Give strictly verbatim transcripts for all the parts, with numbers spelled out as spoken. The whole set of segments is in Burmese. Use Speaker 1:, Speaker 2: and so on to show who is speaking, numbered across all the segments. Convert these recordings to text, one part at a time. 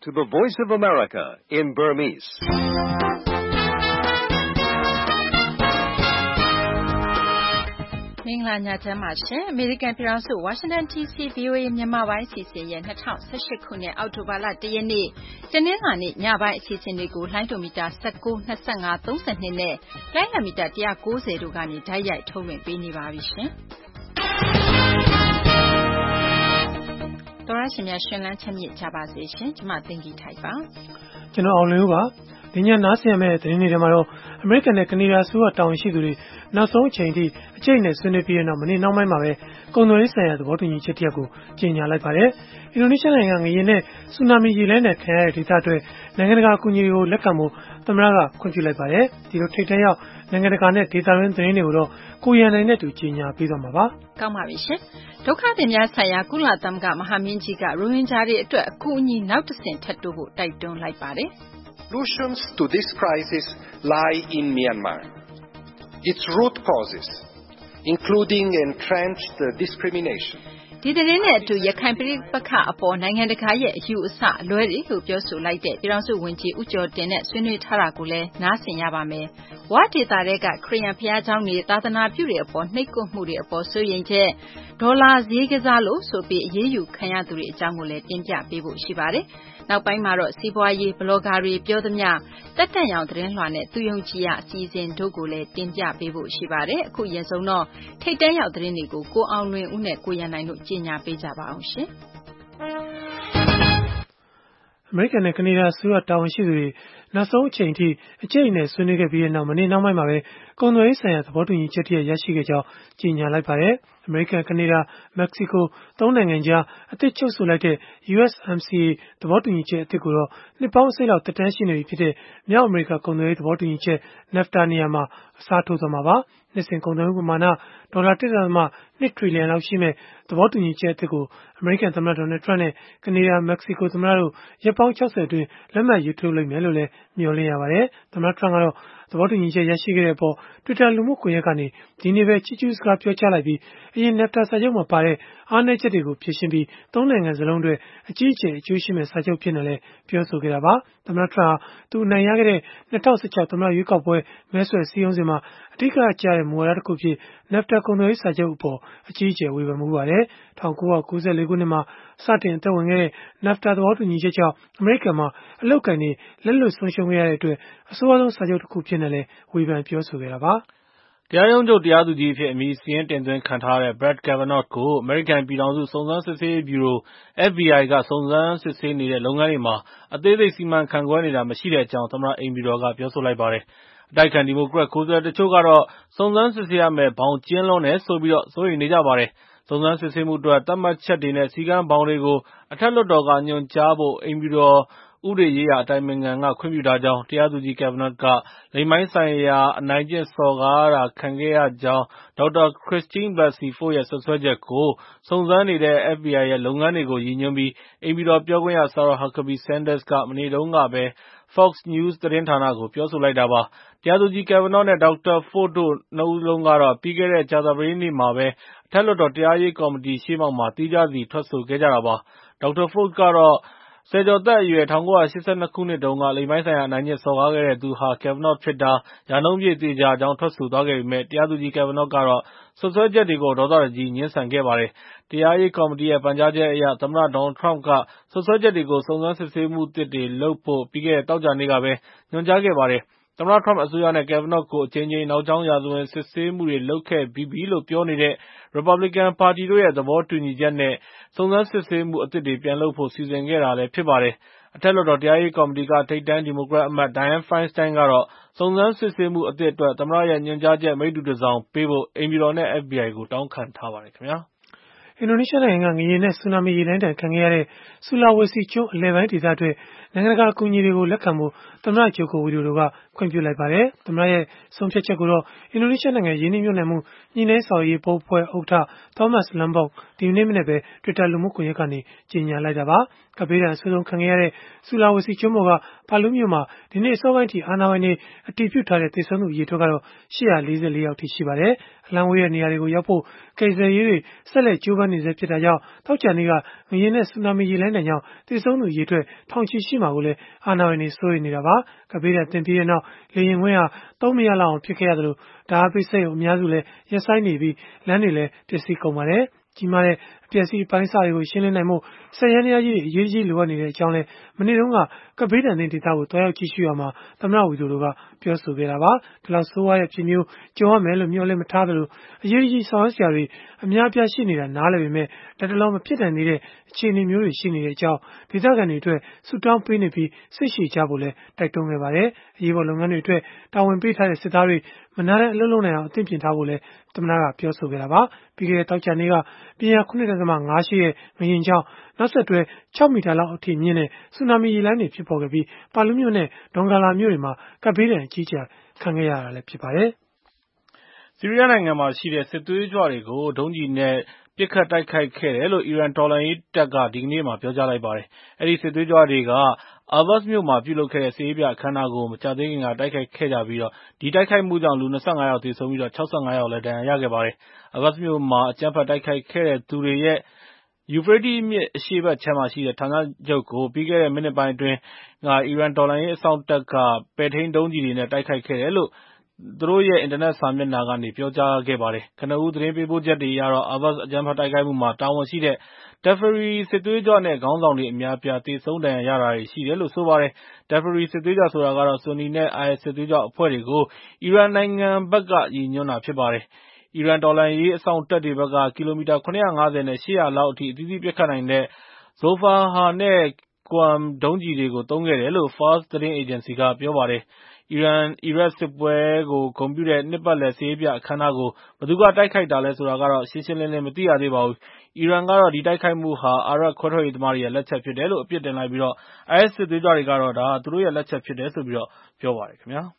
Speaker 1: to the Voice of America in Burmese.
Speaker 2: ။မင်္ဂလာညချမ်းပါရှင်။ အမေရိကန်ပြည်ထောင်စုဝါရှင်တန် ဒီစီ ဗွီအိုအေမြန်မာပိုင်းအစီအစဉ်ရဲ့၂၀၁၈ခုနှစ်အောက်တိုဘာလ၁ရက်နေ့တနင်္လာနေ့ညပိုင်းအစီအစဉ်တွေကိုလှိုင်းဒိုမီတာ၁၉ ၂၅ ၃၂နဲ့လိုင်းလံမီတာ၁၉၀တို့ကနေဓာတ်ရိုက်ထုတ်လွှင့်ပေးနေပါပြီရှင်။သောရရှင်များရှင်လန်းချမ်းမြေ့ကြပါစေရှင်။ကျွန်မသိင်္ဂီထိုက်ပါ
Speaker 3: ။ကျွန်တော်အောင်လင်းဦးပါ။ဒီညနားဆင်ရမယ့်သတင်းတွေထဲမှာတော့အမေရိကန်နဲ့ကနေဒါအစိုးရတာဝန်ရှိသူတွေနောက်ဆုံးအချိန်ထိအကျိတ်နဲ့ဆွေးနွေးပြီးတဲ့နောက်မနေ့နောက်ပိုင်းမှာပဲကုန်သွယ်ရေးဆိုင်ရာသဘောတူညီချက်တရပ်ကိုကြေညာလိုက်ပါတယ်။အင်ဒိုနီးရှားနိုင်ငံငရေနဲ့ဆူနာမီရေလှိုင်းနဲ့ခံရတဲ့ဒေသအတွက်နိုင်ငံတကာအကူအညီတွေကိုလက်ခံဖို့သမ္မတကခွင့်ပြုလိုက်ပါတယ်။ဒီလိုထိပ်တန်းရောက်နိုင်ငံတကာနဲ့ဒေသတွင်းသတင်းတွေကိုတော့ကိုရန်နိုင်နဲ့တူကြေညာပေးသွားမှာပါ
Speaker 2: ။ကောင်းပါပြီရှင်။ဒုက္ခသည်များဆိုင်ရာကုလသမဂ္ဂမဟာမင်းကြီးကရိုဟင်ဂျာတွေအတွက်အကူအညီနောက်တစ်ဆင့်ထပ်တိုးဖို့တိုက်တွန်းလိုက်ပါတယ်။
Speaker 4: Solutions to this crisis lie in Myanmar. Its root causes, including entrenched discrimination.
Speaker 2: ဒီသတင်းနဲ့အတူရခိုင်ပြည်ပခအပေါ်နိုင်ငံတကာရဲ့အယူအဆအလွဲတွေလို့ပြောဆိုလိုက်တဲ့ပြည်ထောင်စုဝန်ကြီးဦးကျော်တင်နဲ့ဆွေးနွေးထားတာကိုလည်းနားဆင်ရပါမယ်။ဝါဒေတာတွေကခရီးယန်ဘုရားကျောင်းတွေသာသနာပြုတွေအပေါ်နှိပ်ကွပ်မှုတွေအပေါ်စိုးရိမ်ချက်ဒေါ်လာဈေးကစားလို့ဆိုပြီးအရေးယူခံရသူတွေအကြောင်းကိုလည်းတင်ပြပေးဖို့ရှိပါတယ်။နောက်ပိုင်းမှာတော့စီးပွားရေးဘလော့ဂါတွေပြောသမျှတက်တက်ရောင်သတင်းလွှာနဲ့သူယုံကြည်ရအစီအစဉ်တို့ကိုလည်းတင်ပြပေးဖို့ရှိပါတယ်။အခုရန်ဆုံးတော့ထိတ်တန်းရောက်သတင်းတွေကိုကိုအောင်လွင်ဦးနဲ့ကိုရန်နိုင်တို့ကြီးညာပေးကြပါအောင်ရှင်။
Speaker 3: အမေရိကန်နဲ့ကနေဒါအစိုးရတာဝန်ရှိသူတွေနောက်ဆုံးအချိန်ထိအကျိတ်နဲ့ဆွေးနွေးခဲ့ပြီးတဲ့နောက်မနေ့နောက်ပိုင်းမှာပဲကုန်သွယ်ရေးဆိုင်ရာသဘောတူညီချက်တရပ်ရရှိခဲ့ကြောင်းကြေညာလိုက်ပါတယ်။အမေရိကန်၊ကနေဒါ၊မက္ကဆီကိုသုံးနိုင်ငံကြားအသစ်ချုပ်ဆိုလိုက်တဲ့ ယူအက်စ် အမ် စီ အေ သဘောတူညီချက်အသစ်ကိုတော့နှစ်ပေါင်းအစိတ်လောက်သက်တမ်းရှိနေပြီဖြစ်တဲ့မြောက်အမေရိကကုန်သွယ်ရေးသဘောတူညီချက် NAFTA နေရာမှာအစားထိုးသွားမှာပါ။နှစ်စဉ်ကုန်သွယ်မှုပမာဏဒေါ်လာ တစ်ဒသမ၂ ထရီလီယံလောက်ရှိမဲ့သဘောတူညီချက်အသစ်ကိုအမေရိကန်သမ္မတဒေါ်နယ်ထရန့်နဲ့ကနေဒါ၊မက္ကဆီကိုသမ္မတတို့ရက်ပေါင်း၆၀အတွင်းလက်မှတ်ရေးထိုးလိမ့်မယ်လို့လည်းမျှော်လင့်ရပါတယ်။သမ္မတထရန့်ကတော့သဘောတူညီချက်ရရှိခဲ့တဲ့အပေါ် Twitter လူမှုကွန်ရက်ကနေဒီနေ့ပဲချီးကျူးစကားပြောကြားလိုက်ပြီးအရင် NAFTA စာချုပ်မှာပါတဲ့အားနည်းချက်တွေကိုဖြေရှင်းပြီးသုံးနိုင်ငံစလုံးအတွက်အကြီးအကျယ်အကျိုးရှိမဲ့စာချုပ်ဖြစ်နေလဲပြောဆိုခဲ့တာပါ။သမ္မတထရန့်ဟာသူအနိုင်ရခဲ့တဲ့၂၀၁၆သမ္မတရွေးကောက်ပွဲမဲဆွယ်စည်းရုံးစဉ်မှာအဓိကကျတဲ့မူဝါဒတစ်ခုဖြစ် NAFTA ကုန်သွယ်ရေးစာချုပ်အပေါ်အကြီးအကျယ်ဝေဖန်မှုပါတယ်။၁၉၉၄ခုနှစ်မှာစတင်အသက်ဝင်ခဲ့တဲ့ NAFTA သဘောတူညီချက်ကြောင့်အမေရိကန်မှာအလုပ်အကိုင်တွေလက်လွတ်ဆုံးရှုံးခဲ့ရတဲ့အတွက်အဆိုးအဆုံးစာချုပ်တစ်ခုဖြစ်နေလဲဝေဖန်ပြောဆိုခဲ့တာပါ
Speaker 5: ။တရားရုံးချုပ်တရားသူကြီးအဖြစ်အမည်စာရင်းတင်သွင်းခံထားတဲ့ Brett Kavanaugh ကိုအမေရိကန်ပြည်ထောင်စုစုံစမ်းစစ်ဆေးရေးဗျူရို အက်ဖ်ဘီအိုင် ကစုံစမ်းစစ်ဆေးနေတဲ့လုပ်ငန်းတွေမှာအသေးစိတ်စီမံခန့်ခွဲနေတာမရှိတဲ့အကြောင်းသမ္မတအိမ်ဖြူတော်ကပြောဆိုလိုက်ပါတယ်။အတိုက်အခံဒီမိုကရက်ကိုယ်စားလှယ်တချို့ကတော့စုံစမ်းစစ်ဆေးရမယ့်ဘောင်ကျဉ်းလွန်းတယ်ဆိုပြီးစိုးရိမ်နေကြပါတယ်။စုံစမ်းစစ်ဆေးမှုအတွက်သတ်မှတ်ချက်တွေနဲ့စည်းကမ်းဘောင်တွေကိုအထက်လွှတ်တော်ကညွှန်ကြားဖို့အိမ်ဖြူတော်ဥပဒေရေးရာအတိုင်ပင်ခံကခွင့်ပြုထားကြောင်းတရားသူကြီး Kavanaugh ကလိင်ပိုင်းဆိုင်ရာအနိုင်ကျင့်စော်ကားတာခံခဲ့ရကြောင်းဒေါက်တာ Christine Blasey Ford ရဲ့စွပ်စွဲချက်ကိုစုံစမ်းနေတဲ့ အက်ဖ်ဘီအိုင် ရဲ့လုပ်ငန်းတွေကိုရည်ညွှန်းပြီးအိမ်ဖြူတော်ပြောခွင့်ရ Sarah Huckabee Sanders ကမနေ့တုန်းကပဲ Fox News သတင်းဌာနကိုပြောဆိုလိုက်တာပါ။တရားသူကြီး Kavanaugh နဲ့ ဒေါက်တာ Ford တို့နှစ်ဦးလုံးကတော့ပြီးခဲ့တဲ့ကြာသပတေးနေ့မှာပဲအထက်လွှတ်တော်တရားရေးကော်မတီရှေ့မှောက်မှာသီးခြားစီထွက်ဆိုခဲ့ကြတာပါ။ဒေါက်တာ Ford ကတော့ဆယ်ကျော်သက်အရွယ်၁၉၈၂ ခုနှစ်တုန်းကလိင်ပိုင်းဆိုင်ရာအနိုင်ကျင့်စော်ကားခဲ့တဲ့သူဟာ Kavanaugh ဖြစ်တာရာနှုန်းပြည့်သေချာကြောင်းထွက်ဆိုသွားခဲ့ပေမဲ့တရားသူကြီး Kavanaugh ကတော့စွပ်စွဲချက်တွေကိုဒေါသတကြီးငြင်းဆန်ခဲ့ပါတယ်။တရားရေးကော်မတီရဲ့ပန်ကြားချက်အရသမ္မတဒေါ်နယ်ထရမ့်ကစွပ်စွဲချက်တွေကိုစုံစမ်းစစ်ဆေးမှုသစ်တွေလုပ်ဖို့ပြီးခဲ့တဲ့သောကြာနေ့ကပဲညွှန်ကြားခဲ့ပါတယ်။သမ္မတထရမ့်အစိုးရနဲ့ Kavanaugh ကိုအကြိမ်ကြိမ်နောက်ကြောင်းရာဇဝင်စစ်ဆေးမှုတွေလုပ်ခဲ့ပြီးပြီလို့ပြောနေတဲ့ရီပတ်ဘလစ်ကန်ပါတီတို့ရဲ့သဘောတူညီချက်နဲ့စုံစမ်းစစ်ဆေးမှုအသစ်တွေပြန်လုပ်ဖို့စီစဉ်ခဲ့တာလည်းဖြစ်ပါတယ်။အထက်လွှတ်တော်တရားရေးကော်မတီကထိပ်တန်းဒီမိုကရက်အမတ် Dianne Feinstein ကတော့စုံစမ်းစစ်ဆေးမှုအသစ်အတွက်သမ္မတရဲ့ညွှန်ကြားချက်မိတ္တူတစောင်ပေးဖို့အိမ်ဖြူတော်နဲ့ အက်ဖ်ဘီအိုင် ကိုတောင်းခံထားပါတယ်ခင်ဗျာ
Speaker 3: ။အင်ဒိုနီးရှားနိုင်ငံကငရေနဲ့ဆူနာမီရေလှိုင်းဒဏ်ခံခဲ့ရတဲ့ဆူလာဝေစီကျွန်းအလယ်ပိုင်းဒေသအတွက်နိုင်ငံတကာအကူအညီတွေကိုလက်ခံဖို့သမ္မတဂျိုကိုဝီဒိုတို့ကခွင့်ပြုလိုက်ပါတယ်။သမ္မတရဲ့ဆုံးဖြတ်ချက်ကိုတော့အင်ဒိုနီးရှားနိုင်ငံရင်းနှီးမြှုပ်နှံမှုညှိနှိုင်းဆောင်ရွက်ရေးဘုတ်အဖွဲ့ဥက္ကဋ္ဌ Thomas Lembong ဒီနေ့မနေ့ပဲ Twitter လူမှုကွန်ရက်ကနေကြေညာလိုက်တာပါ။ကပ်ဘေးဒဏ်အဆိုးဆုံးခံခဲ့ရတဲ့ဆူလာဝေစီကျွန်းပေါ်ကပါလူးမြို့မှာဒီနေ့အစောပိုင်းထိအာဏာပိုင်တွေအတည်ပြုထားတဲ့သေဆုံးသူအရေအတွက်ကတော့၈၄၄ယောက်ထိရှိပါတယ်။အလံဝေးတဲ့နေရာတွေကိုရောက်ဖို့ကယ်ဆယ်ရေးတွေဆက်လက်ကြိုးပမ်းနေဆဲဖြစ်တာကြောင့်သောကြာနေ့ကငရေနဲ့ဆူနာမီရေလှိုင်းတန်ကြောင့်တည်ဆုံးသူရေအတွက်ထောင်ချီရှိမှာကိုလည်းအာဏာပိုင်တွေစိုးရိမ်နေတာပါကပေးတဲ့တင်ပြီးတဲ့နောက်လေရင်ခွင်းဟာသုံးမရလောက်အောင်ဖြစ်ခဲ့ရသလိုဓာတ်ပိတ်စိတ်အများစုလည်းရပ်ဆိုင်းနေပြီးလမ်းတွေလည်းပျက်စီးကုန်ပါတယ်ကြီးမားတဲ့အပျက်စီးပိုင်းစာတွေကိုရှင်းလင်းနိုင်မှုဆက်ရန်ရကြီးအရေးကြီးလိုအပ်နေတဲ့အကြောင်းလဲမနေ့တုန်းကကပေးတဲ့တင်ဒေသကိုတွားရောက်ကြည့်ရှုရမှာသမ္မတဝီဒိုတို့ကပြောဆိုခဲ့တာပါဒီလောက်ဆိုးဝါးတဲ့ဖြစ်မျိုးကြုံရမယ်လို့မျှော်လင့်မထားသလိုအရေးကြီးဆောင်ရွက်စရာတွေအများအပြားရှိနေတာနားလည်ပေမဲ့တတလုံးမဖြစ်နိုင်သေးတဲ့အခြေအနေမျိုးတွေရှိနေတဲ့အကြောင်းဒေသခံတွေအတွက်ဆူတောင်းပေးနေပြီးစိတ်ရှည်ကြဖို့လဲတိုက်တွန်းခဲ့ပါတယ်အရေးပေါ်လုပ်ငန်းတွေအတွက်တာဝန်ပေးထားတဲ့စစ်သားတွေမနာတဲ့အလုပ်လုပ်နိုင်အောင်အသင့်ပြင်ထားဖို့လဲသမ္မတကပြောဆိုခဲ့တာပါပြီးခဲ့တဲ့တောက်ချန်နေ့ကပြင်းအားခုနှစ်ဒသမ ငါးရှိရဲ့ငရင်ကြောင့်နောက်ဆက်တွဲခြောက်မီတာလောက်အထိမြင့်တဲ့ဆူနာမီရေလှိုင်းတွေဖြစ်ပေါ်ခဲ့ပြီးပါလူမြို့နဲ့ဒေါန်ဂလာမြို့တွေမှာကပ်ဘေးဒဏ်အကြီးအကျယ်ခံခဲ့ရတာလည်းဖြစ်ပါတယ်
Speaker 5: ဆီးရီးယားနိုင်ငံမှာရှိတဲ့စစ်သွေးကြွတွေကိုဒုံးကျည်နဲ့ပစ်ခတ်တိုက်ခိုက်ခဲ့တယ်လို့အီရန်တော်လှန်ရေးတပ်ကဒီကနေ့မှပြောကြားလိုက်ပါတယ်။အဲဒီစစ်သွေးကြွတွေကအာဘတ်စ်မြို့မှာပြုလုပ်ခဲ့တဲ့စစ်ရေးပြအခမ်းအနားကိုမကြာသေးခင်ကတိုက်ခိုက်ခဲ့ကြပြီးတော့ဒီတိုက်ခိုက်မှုကြောင့်လူ၂၅ယောက်သေဆုံးပြီးတော့၆၅ယောက်လည်းဒဏ်ရာရခဲ့ပါတယ်။အာဘတ်စ်မြို့မှာအကြမ်းဖက်တိုက်ခိုက်ခဲ့တဲ့သူတွေရဲ့ယူဖရေးတီးမြစ်အရှေ့ဘက်ခြမ်းမှာရှိတဲ့ဌာနချုပ်ကိုပြီးခဲ့တဲ့မိနစ်ပိုင်းအတွင်းကအီရန်တော်လှန်ရေးအစောင့်တပ်ကပဲ့ထိန်းဒုံးကျည်တွေနဲ့တိုက်ခိုက်ခဲ့တယ်လို့သူတို့ရဲ့အင်တာနက်စာမျက်နှာကနေပြောကြားခဲ့ပါတယ်။ကနဦးသတင်းပေးပို့ချက်တွေအရတော့အာဘတ်စ်အကြမ်းဖက်တိုက်ခိုက်မှုမှာတာဝန်ရှိတဲ့ Deferi စစ်သွေးကြွနဲ့ခေါင်းဆောင်တွေအများအပြားသေဆုံးဒဏ်ရာရတာတွေရှိတယ်လို့ဆိုပါတယ်။ Deferi စစ်သွေးကြွဆိုတာကတော့ဆူနီနဲ့ အိုင်အက်စ်စစ်သွေးကြွအဖွဲ့တွေကိုအီရန်နိုင်ငံဘက်ကရည်ညွှန်းတာဖြစ်ပါတယ်။အီရန်တော်လှန်ရေးအစောင့်တပ်တွေဘက်ကကီလိုမီတာ ၇၅၀ နဲ့ ၈၀၀ လောက်အထိအသီးသီးပစ်ခတ်နိုင်တဲ့ Zofaar နဲ့ Qam ဒုံးကျည်တွေကိုသုံးခဲ့တယ်လို့ Fars သတင်းအေဂျင်စီကပြောပါတယ်။အီရန်-အီရတ်စစ်ပွဲကိုဂုဏ်ပြုတဲ့နှစ်ပတ်လည်စစ်ရေးပြအခမ်းအနားကိုဘယ်သူကတိုက်ခိုက်တာလဲဆိုတာကတော့ရှင်းရှင်းလင်းလင်းမသိရသေးပါဘူး။အီရန်ကတော့ဒီတိုက်ခိုက်မှုဟာအာရပ်ခွဲထွက်ရေးသမားတွေရဲ့လက်ချက်ဖြစ်တယ်လို့အပြစ်တင်လိုက်ပြီးတော့ အိုင်အက်စ်စစ်သွေးကြွတွေကတော့ဒါသူတို့ရဲ့လက်ချက်ဖြစ်တယ်ဆိုပြီးတော့ပြောပါတယ်ခင်ဗျာ။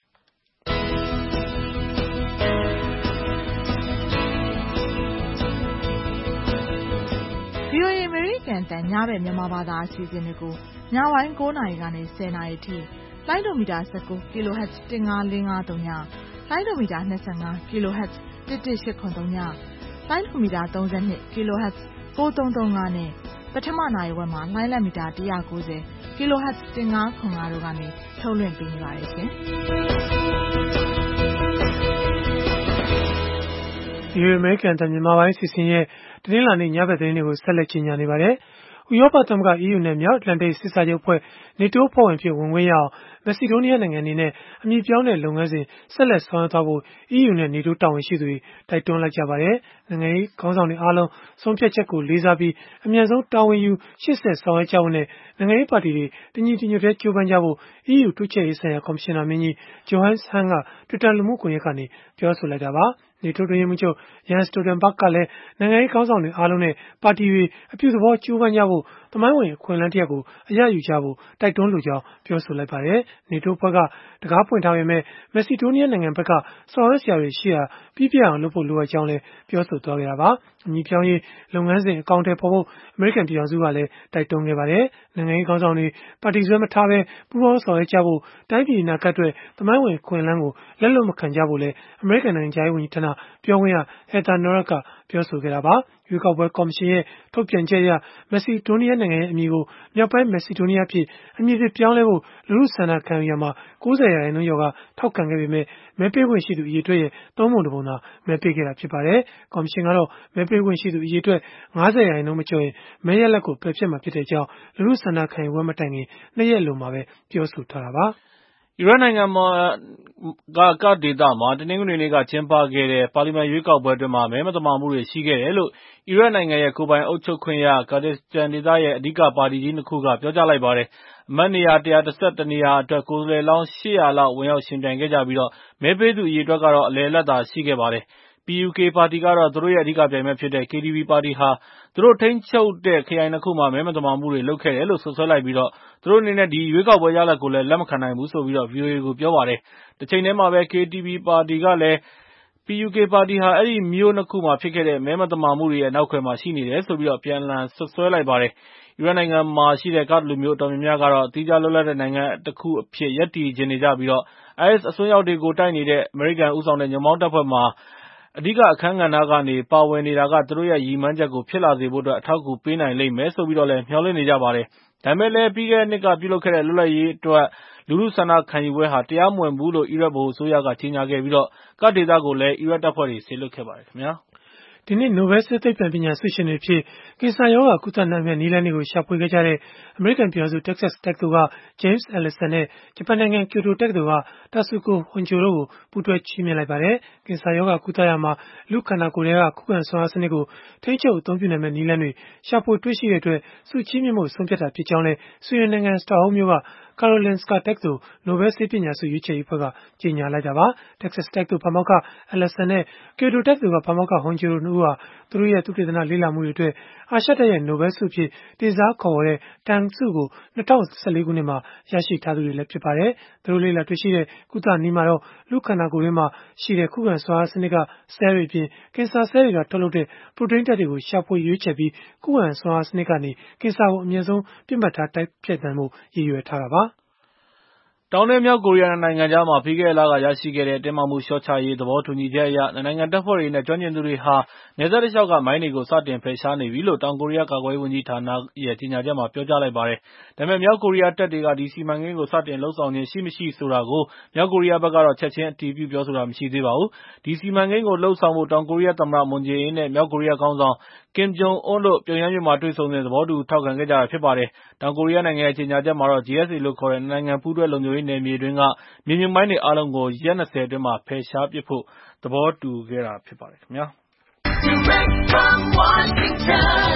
Speaker 6: ဗွီအိုအေ American အသံညဘက်မြန်မာဘာသာအစီအစဉ်တွေကိုညပိုင်း၉နာရီကနေ၁၀နာရီထိလိုင်းဒိုမီတာ၁၉ kHz ၁၅၄၅၃ညလိုင်းဒိုမီတာ၂၅ kHz ၁၁၈၇၃ညလိုင်းဒိုမီတာ၃၂ kHz ၉၃၃၅နဲ့ပထမနာရီဝက်မှာလိုင်းလက်မီတာ၁၉၀ kHz ၁၅၇၅တို့ကနေထုတ်လွှင့်ပေးနေပါတယ်ရှင်
Speaker 3: ဒီအမေရိကန်တန်မြန်မာပိုင်းစီစဉ်ရဲ့တနင်္လာနေ့ညဘက်သတင်းတွေကိုဆက်လက်ကြီးညာနေပါတယ်။ဥရောပသမဂ္ဂ E U နဲ့မြောက်အတ္တလန္တိတ်စစ်စာချုပ်အဖွဲ့ NATO အဖွဲ့ဝင်ဖြစ်ဝင်ခွင့်ရအောင်မက်ဆီဒိုးနီးယားနိုင်ငံအနေနဲ့အမည်ပြောင်းတဲ့လုပ်ငန်းစဉ်ဆက်လက်ဆောင်ရွက်သွားဖို့ E U နဲ့ NATO တာဝန်ရှိသူတွေတိုက်တွန်းလိုက်ကြပါတယ်။နိုင်ငံရေးခေါင်းဆောင်တွေအားလုံးဆုံးဖြတ်ချက်ကိုလေးစားပြီးအမြန်ဆုံးတာဝန်ယူရှေ့ဆက်ဆောင်ရွက်ကြဖို့နဲ့နိုင်ငံရေးပါတီတွေတညီတညွတ်တည်းကြိုးပမ်းကြဖို့ E U တိုးချဲ့ရေးဆိုင်ရာကော်မရှင်နာမင်းကြီး Johannes Hahn က Twitter လူမှုကွန်ရက်ကနေပြောဆိုလိုက်တာပါ။ NATO အတွင်းရေးမှူးချုပ် Jens Stoltenberg ကလည်းနိုင်ငံရေးခေါင်းဆောင်တွေအားလုံးနဲ့ပါတီတွေအပြုသဘောကြိုးပမ်းကြဖို့သမိုင်းဝင်အခွင့်အလမ်းတစ်ရပ်ကိုအရယူကြဖို့တိုက်တွန်းလိုကြောင်းပြောဆိုလိုက်ပါတယ်။ NATO အဖွဲ့ကတကားဖွင့်ထားပေမဲ့မက်ဆီဒိုးနီးယားနိုင်ငံဘက်ကဆောင်ရွက်စရာတွေရှိရာပြီးပြအောင်လုပ်ဖို့လိုအပ်ကြောင်းလည်းပြောဆိုသွားခဲ့တာပါ။အမည်ပြောင်းရေးလုပ်ငန်းစဉ်အကောင့်ထဲပေါ်ဖို့အမေရိကန်ပြည်ထောင်စုကလည်းတိုက်တွန်းခဲ့ပါတယ်။နိုင်ငံရေးခေါင်းဆောင်တွေပါတီစွဲမထားဘဲပူးပေါင်းဆောင်ရွက်ကြဖို့တိုင်းပြည်အနာဂတ်အတွက်သမိုင်းဝင်အခွင့်အလမ်းကိုလက်လွတ်မခံကြဖို့လည်းအမေရိကန်နိုင်ငံခြားရေးဝန်ကြီးဌာနပြောခွင့်ရ Heather Nauert ကပြောဆိုခဲ့တာပါ။ရွေးကောက်ပွဲကော်မရှင်ရဲ့ထုတ်ပြန်ချက်အရမက်ဆီဒိုးနီးယားနိုင်ငံရဲ့အမည်ကိုမြောက်ပိုင်းမက်ဆီဒိုးနီးယားဖြစ်အမည်သစ်ပြောင်းလဲဖို့လူထုဆန္ဒခံယူရမှာ၉၀ရာခိုင်နှုန်းကျော်ကထောက်ခံခဲ့ပေမဲ့မဲပေးခွင့်ရှိသူအရေအတွက်ရဲ့သုံးပုံတစ်ပုံသာမဲပေးခဲ့တာဖြစ်ပါတယ်။ကော်မရှင်ကတော့မဲပေးခွင့်ရှိသူအရေအတွက်၅၀ရာခိုင်နှုန်းမကျော်ရင်မဲရလဒ်ကိုပယ်ဖျက်မှာဖြစ်ကြောင်းလူထုဆန္ဒခံယူပွဲမတိုင်ခင်နှစ်ရက်လုံးမှာပဲပြောဆိုထားတာပါ။
Speaker 5: အီရတ်နိုင်ငံမှာကကာ့ဒ်ဒေသမှာတနင်္ဂနွေနေ့ကကျင်းပခဲ့တဲ့ပါလီမန်ရွေးကောက်ပွဲအတွင်းမှာမဲမသမာမှုတွေရှိခဲ့တယ်လို့အီရတ်နိုင်ငံရဲ့ကိုယ်ပိုင်အုပ်ချုပ်ခွင့်ရကာဒစ္စတန်ဒေသရဲ့အဓိကပါတီကြီးနှစ်ခုကပြောကြားလိုက်ပါတယ်။အမတ်နေရာ၁၁၁နေရာအတွက်ကိုယ်စားလှယ်လောင်း၈၀၀လောက်ဝင်ရောက်ယှဉ်ပြိုင်ခဲ့ကြပြီးတော့မဲပေးသူအရေအတွက်ကတော့အလယ်အလတ်သာရှိခဲ့ပါတယ်။ P U K ပါတီကတော့သူတို့ရဲ့အဓိကပြိုင်ဘက်ဖြစ်တဲ့ K D P ပါတီဟာသူတို့ထိန်းချုပ်တဲ့ခရိုင်နှစ်ခုမှာမဲမသမာမှုတွေလုပ်ခဲ့တယ်လို့စွပ်စွဲလိုက်ပြီးတော့သူတို့အနေနဲ့ဒီရွေးကောက်ပွဲရလဒ်ကိုလည်းလက်မခံနိုင်ဘူးဆိုပြီးတော့ ဗွီအိုအေကိုပြောပါတယ်။တချိန်တည်းမှာပဲ K D P ပါတီကလည်း P U K ပါတီဟာအဲဒီမြို့နှစ်ခုမှာဖြစ်ခဲ့တဲ့မဲမသမာမှုတွေရဲ့နောက်ကွယ်မှာရှိနေတယ်ဆိုပြီးတော့အပြန်အလှန်စွပ်စွဲလိုက်ပါတယ်။အီရတ်နိုင်ငံမှာရှိတဲ့ကာ့ဒ်လူမျိုးအတော်များများကတော့သီးခြားလွတ်လပ်တဲ့နိုင်ငံတစ်ခုအဖြစ်ရပ်တည်ချင်နေကြပြီးတော့ အိုင်အက်စ်အစွန်းရောက်တွေကိုတိုက်နေတဲ့အမေရိကန်ဦးဆောင်တဲ့ညွန့်ပေါင်းတပ်ဖွဲ့မှာအဓိကအခန်းကဏ္ဍကနေပါဝင်နေတာကသူတို့ရဲ့ရည်မှန်းချက်ကိုဖြစ်လာစေဖို့အတွက်အထောက်အကူပေးနိုင်လိမ့်မယ်ဆိုပြီးတော့လည်းမျှော်လင့်နေကြပါတယ်။ဒါပေမဲ့လည်းပြီးခဲ့တဲ့နှစ်ကပြုလုပ်ခဲ့တဲ့လွတ်လပ်ရေးအတွက်လူထုဆန္ဒခံယူပွဲဟာတရားမဝင်ဘူးလို့အီရတ်ဗဟိုအစိုးရကကြေညာခဲ့ပြီးတော့ကာ့ဒေသကိုလည်းအီရတ်တပ်ဖွဲ့တွေဆေလွတ်ခဲ့ပါတယ်ခင်ဗျာ။
Speaker 3: ဒီနေ့နိုဘယ်ဆေးသိပ္ပံပညာဆုရှင်တွေဖြစ်ကင်ဆာရောဂါကုသနိုင်မယ့်နည်းလမ်းတွေကိုရှာဖွေခဲ့ကြတဲ့အမေရိကန်ပြည်ထောင်စုတက္ကဆက်တက္ကသိုလ်က James Allison နဲ့ဂျပန်နိုင်ငံကျိုတိုတက္ကသိုလ်က Tasuku Honjo တို့ကိုပူးတွဲချီးမြှင့်လိုက်ပါတယ်။ကင်ဆာရောဂါကုသရာမှာလူခန္ဓာကိုယ်ထဲကခုခံစွမ်းအားစနစ်ကိုထိန်းချုပ်အသုံးပြုနိုင်မယ့်နည်းလမ်းတွေရှာဖွေတွေ့ရှိတဲ့အတွက်ဆုချီးမြှင့်ဖို့ဆုံးဖြတ်တာဖြစ်ကြောင်းလည်းဆွီဒင်နိုင်ငံစတော့ဟုမ်းမြို့က Karolinska တက္ကသိုလ်နိုဘယ်ဆေးပညာဆုရွေးချယ်ရေးအဖွဲ့ကကြေညာလိုက်တာပါ။ Texas တက္ကသိုလ်ပါမောက္ခ Allison နဲ့ Kyoto တက္ကသိုလ်ကပါမောက္ခ Honjo တို့နှစ်ဦးဟာသူတို့ရဲ့သုတေသနလေ့လာမှုတွေအတွက်အာရှတိုက်ရဲ့နိုဘယ်ဆုအဖြစ်တင်စားခေါ်ဝေါ်တဲ့ Tang ဆုကို၂၀၁၄ခုနှစ်မှာရရှိထားသူတွေလည်းဖြစ်ပါတယ်။သူတို့လေ့လာတွေ့ရှိတဲ့ကုသနည်းမှာတော့လူခန္ဓာကိုယ်တွင်းမှာရှိတဲ့ခုခံစွမ်းအားစနစ်ကဆဲလ်တွေအပြင်ကင်ဆာဆဲလ်တွေကထုတ်လုပ်တဲ့ပရိုတိန်းဓာတ်တွေကိုရှာဖွေရွေးချယ်ပြီးခုခံစွမ်းအားစနစ်ကနေကင်ဆာကိုအမြင့်ဆုံးပြစ်မှတ်ထားတိုက်ဖျက်နိုင်ဖို့ရည်ရွယ်ထားတာပါ။
Speaker 5: တောင်နဲ့မြောက်ကိုရီးယားနိုင်ငံကြားမှာပြီးခဲ့တဲ့လကရရှိခဲ့တဲ့တင်းမာမှုလျှော့ချရေးသဘောတူညီချက်အရနိုင်ငံတပ်ဖွဲ့တွေနဲ့ကျွမ်းကျင်သူတွေဟာနယ်စပ်တစ်လျှောက်ကမိုင်းတွေကိုစတင်ဖယ်ရှားနေပြီလို့တောင်ကိုရီးယားကာကွယ်ရေးဝန်ကြီးဌာနရဲ့ကြေညာချက်မှာပြောကြားလိုက်ပါတယ်။ဒါပေမဲ့မြောက်ကိုရီးယားတပ်တွေကဒီစီမံကိန်းကိုစတင်လှုပ်ဆောင်ခြင်းရှိမရှိဆိုတာကိုမြောက်ကိုရီးယားဘက်ကတော့ချက်ချင်းအတည်ပြုပြောဆိုတာမရှိသေးပါဘူး။ဒီစီမံကိန်းကိုလှုပ်ဆောင်ဖို့တောင်ကိုရီးယားသမ္မတမွန်ဂျေအင်းနဲ့မြောက်ကိုရီးယားခေါင်းဆောင်ကင်ဂျုံအွန်းတို့ပြုံယမ်းမြို့မှာတွေ့ဆုံတဲ့သဘောတူထောက်ခံခဲ့ကြတာဖြစ်ပါတယ်။တောင်ကိုရီးယားနိုင်ငံရဲ့ကြေညာချက်မှာတော့ ဂျီ အက်စ် အေ လို့ခေါ်တဲ့နိုင်ငံပူးတွဲလုံခြုံရေးနယ်မြေတွင်းကမြေမြုပ်မိုင်းတွေအားလုံးကိုရက်၂၀အတွင်းမှာဖယ်ရှားပစ်ဖို့သဘောတူခဲ့တာဖြစ်ပါတယ်ခင်ဗျာ။ Direct from Washington,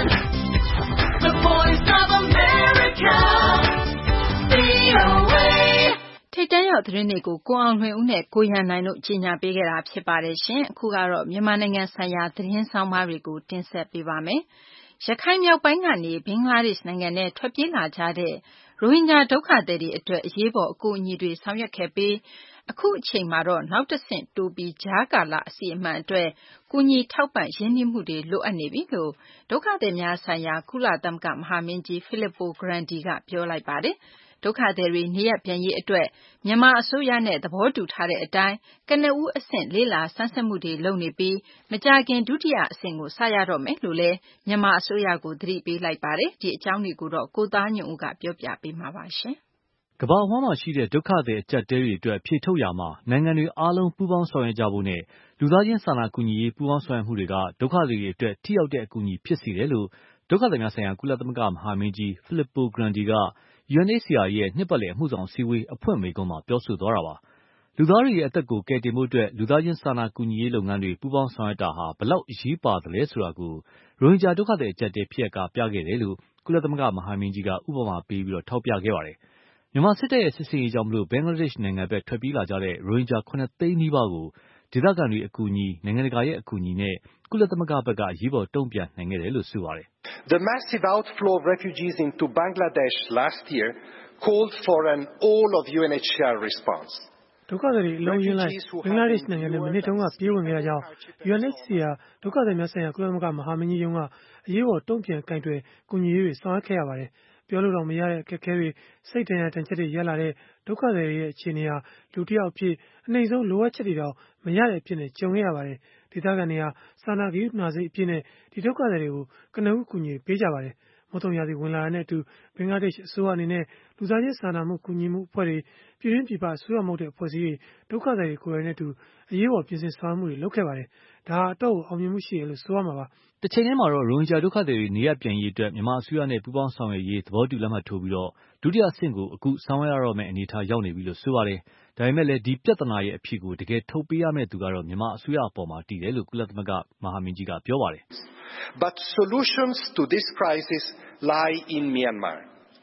Speaker 5: the voice of America, ဗွီအိုအေ
Speaker 2: ထိပ်တန်းရောက်သတင်းတွေကိုကိုအောင်လွင်ဦးနဲ့ကိုရန်နိုင်တို့ကြီးညာပေးခဲ့တာဖြစ်ပါတယ်ရှင်။အခုကတော့မြန်မာနိုင်ငံဆိုင်ရာသတင်းဆောင်မတွေကိုတင်ဆက်ပေးပါမယ်။ရခိုင်မြောက်ပိုင်းကနေဘင်္ဂလားဒေ့ရှ်နိုင်ငံနဲ့ထွက်ပြေးလာကြတဲ့ရိုဟင်ဂျာဒုက္ခသည်တွေအတွက်အရေးပေါ်အကူအညီတွေဆောင်ရွက်ခဲ့ပြီးအခုအချိန်မှာတော့နောက်တစ်ဆင့်တိုးပြီးကြားကာလအစီအမံအတွက်ကူညီထောက်ပံ့ရင်းနှီးမှုတွေလိုအပ်နေပြီလို့ဒုက္ခသည်များဆိုင်ရာကုလသမဂ္ဂမဟာမင်းကြီး Filippo Grandi ကပြောလိုက်ပါတယ်။ဒုက္ခသည်တွေနေရပ်ပြန်ရေးအတွက်မြန်မာအစိုးရနဲ့သဘောတူထားတဲ့အတိုင်းကနဦးအဆင့်လေ့လာဆန်းစစ်မှုတွေလုပ်နေပြီးမကြာခင်ဒုတိယအဆင့်ကိုစရတော့မယ်လို့လည်းမြန်မာအစိုးရကိုသတိပေးလိုက်ပါတယ်။ဒီအကြောင်းတွေကိုတော့ကိုသားညွန့်ဦးကပြောပြပေးမှာပါရှင်
Speaker 7: ။ကမ္ဘာအဝန်းမှာရှိတဲ့ဒုက္ခသည်အကျပ်အတည်းတွေအတွက်ဖြေထုတ်ရာမှာနိုင်ငံတွေအားလုံးပူးပေါင်းဆောင်ရွက်ကြဖို့နဲ့လူသားချင်းစာနာကူညီရေးပူးပေါင်းဆောင်ရွက်မှုတွေကဒုက္ခသည်တွေအတွက်ထိရောက်တဲ့အကူအညီဖြစ်စေတယ်လို့ဒုက္ခသည်များဆိုင်ရာကုလသမဂ္ဂမဟာမင်းကြီး Filippo Grandi က ယူအန် အိတ်စီအာ ရဲ့နှစ်ပတ်လည်အမှုဆောင်အစည်းအဝေးအဖွင့်မိန့်ခွန်းမှာပြောဆိုသွားတာပါ။လူသားတွေရဲ့အသက်ကိုကယ်တင်ဖို့အတွက်လူသားချင်းစာနာကူညီရေးလုပ်ငန်းတွေပူးပေါင်းဆောင်ရွက်တာဟာဘလောက်အရေးပါသလဲဆိုတာကိုရိုဟင်ဂျာဒုက္ခသည်အကျပ်အတည်းဖြစ်ရပ်ကပြခဲ့တယ်လို့ကုလသမဂ္ဂမဟာမင်းကြီးကဥပမာပေးပြီးထောက်ပြခဲ့ပါတယ်။မြန်မာစစ်တပ်ရဲ့စစ်ဆင်ရေးကြောင့်ဘင်္ဂလားဒေ့ရှ်နိုင်ငံဘက်ထွက်ပြေးလာကြတဲ့ရိုဟင်ဂျာခုနှစ်သိန်းနီးပါးကိုဒေသခံတွေအကူအညီနိုင်ငံတကာရဲ့အကူအညီနဲ့ကုလသမဂ္ဂဘက်ကအရေးပေါ်တုံ့ပြန်နိုင်ခဲ့တယ်လို့ဆိုပါတယ်
Speaker 4: ။ The massive outflow of refugees into Bangladesh last year called for an all of ယူအန် အိုက်စီအာർ response.
Speaker 3: ဒုက္ခသည်တွေအလုံးရင်းလိုက်ဘင်္ဂလားဒေ့ရှ်နိုင်ငံနဲ့မနစ်တုန်းကပြေးဝင်ခဲ့တာကြောင့် ယူအန် အိတ်စီအာ ဒုက္ခသည်များဆိုင်ရာကုလသမဂ္ဂမဟာမင်းကြီးရုံးကအရေးပေါ်တုံ့ပြန်ကင်တွယ်ကူညီရေးတွေဆောင်ရွက်ခဲ့ရပါတယ်။ပြောလို့တော့မရတဲ့အခက်အခဲတွေစိတ်ဒဏ်ရာဒဏ်ချက်တွေရလာတဲ့ဒုက္ခသည်တွေရဲ့အခြေအနေဟာလူတစ်ယောက်အဖြစ်အနှိမ့်ဆုံးလိုအပ်ချက်တွေတော့မရတဲ့အဖြစ်နဲ့ကြုံခဲ့ရပါတယ်။ဒေသခံတွေဟာစာနာဂရုဏာစိတ်အဖြစ်နဲ့ဒီဒုက္ခသည်တွေကိုကနဦးကူညီပေးကြပါတယ်။မုတ်တုံရာသီဝင်လာတဲ့နဲ့အတူဘင်္ဂလားဒေ့ရှ်အစိုးရအနေနဲ့လူသားချင်းစာနာမှုကူညီမှုအဖွဲ့တွေပြည်တွင်းပြည်ပအစိုးရမဟုတ်တဲ့အဖွဲ့အစည်းတွေဒုက္ခသည်တွေကိုယ်တိုင်နဲ့အတူအရေးပေါ်ပြင်ဆင်ဆောင်ရွက်မှုတွေလုပ်ခဲ့ပါတယ်။ဒါဟာအတော့အောင်မြင်မှုရှိတယ်လို့ဆိုရမှာပါ။
Speaker 7: တချိန်တည်းမှာတော့ရိုဟင်ဂျာဒုက္ခသည်တွေနေရပ်ပြန်ရေးအတွက်မြန်မာအစိုးရနဲ့ပူးပေါင်းဆောင်ရွက်ရေးသဘောတူလက်မှတ်ထိုးပြီးတော့ဒုတိယအဆင့်ကိုအခုဆောင်ရွက်ရတော့မယ့်အနေအထားရောက်နေပြီလို့ဆိုပါတယ်။ဒါပေမဲ့လည်းဒီပြဿနာရဲ့အဖြစ်ကိုတကယ်ထုတ်ပေးရမယ့်သူကတော့မြန်မာအစိုးရအပေါ်မှာတည်တယ်လို့ကုလသမဂ္ဂမဟာမင်းကြီးကပြောပါတယ်
Speaker 4: ။ But solutions to this crisis lie in Myanmar.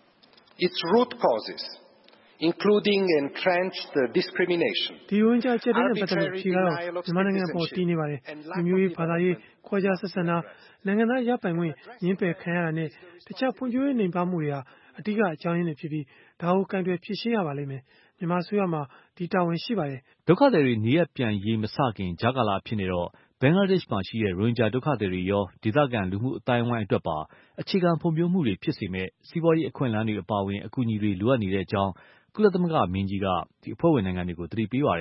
Speaker 4: Its root causes including entrenched discrimination.
Speaker 3: ဒီရိုဟင်ဂျာအချက်တွေနဲ့ပတ်သက်လို့ဖြေကတော့မြန်မာနိုင်ငံပေါ်တည်နေပါတယ်။လူမျိုးရေးဘာသာရေးခွဲခြားဆက်ဆံတာနိုင်ငံသားရပိုင်ခွင့်ညှင်းပယ်ခံရတာနဲ့တခြားဖွံ့ဖြိုးရေးနှိမ်ပါမှုတွေဟာအဓိကအကြောင်းရင်းတွေဖြစ်ပြီးဒါကိုကင်တွယ်ဖြေရှင်းရပါလိမ့်မယ်။မြန်မာအစိုးရမှာဒီတာဝန်ရှိပါတယ်
Speaker 7: ။ဒုက္ခသည်တွေနေရပ်ပြန်ရေးမစခင်ကြားကာလအဖြစ်နဲ့တော့ဘင်္ဂလားဒေ့ရှ်မှာရှိတဲ့ရိုဟင်ဂျာဒုက္ခသည်တွေရောဒေသခံလူမှုအတိုင်းအဝိုင်းအတွက်ပါအခြေခံဖွံ့ဖြိုးမှုတွေဖြစ်စေမဲ့စီးပွားရေးအခွင့်အလမ်းတွေအပါအဝင်အကူအညီတွေလိုအပ်နေတဲ့အကြောင်းကုလသမဂ္ဂမင်းကြီးကအဖွဲ့ဝင်နိုင်ငံတွေကိုသတိပေးပါတယ်။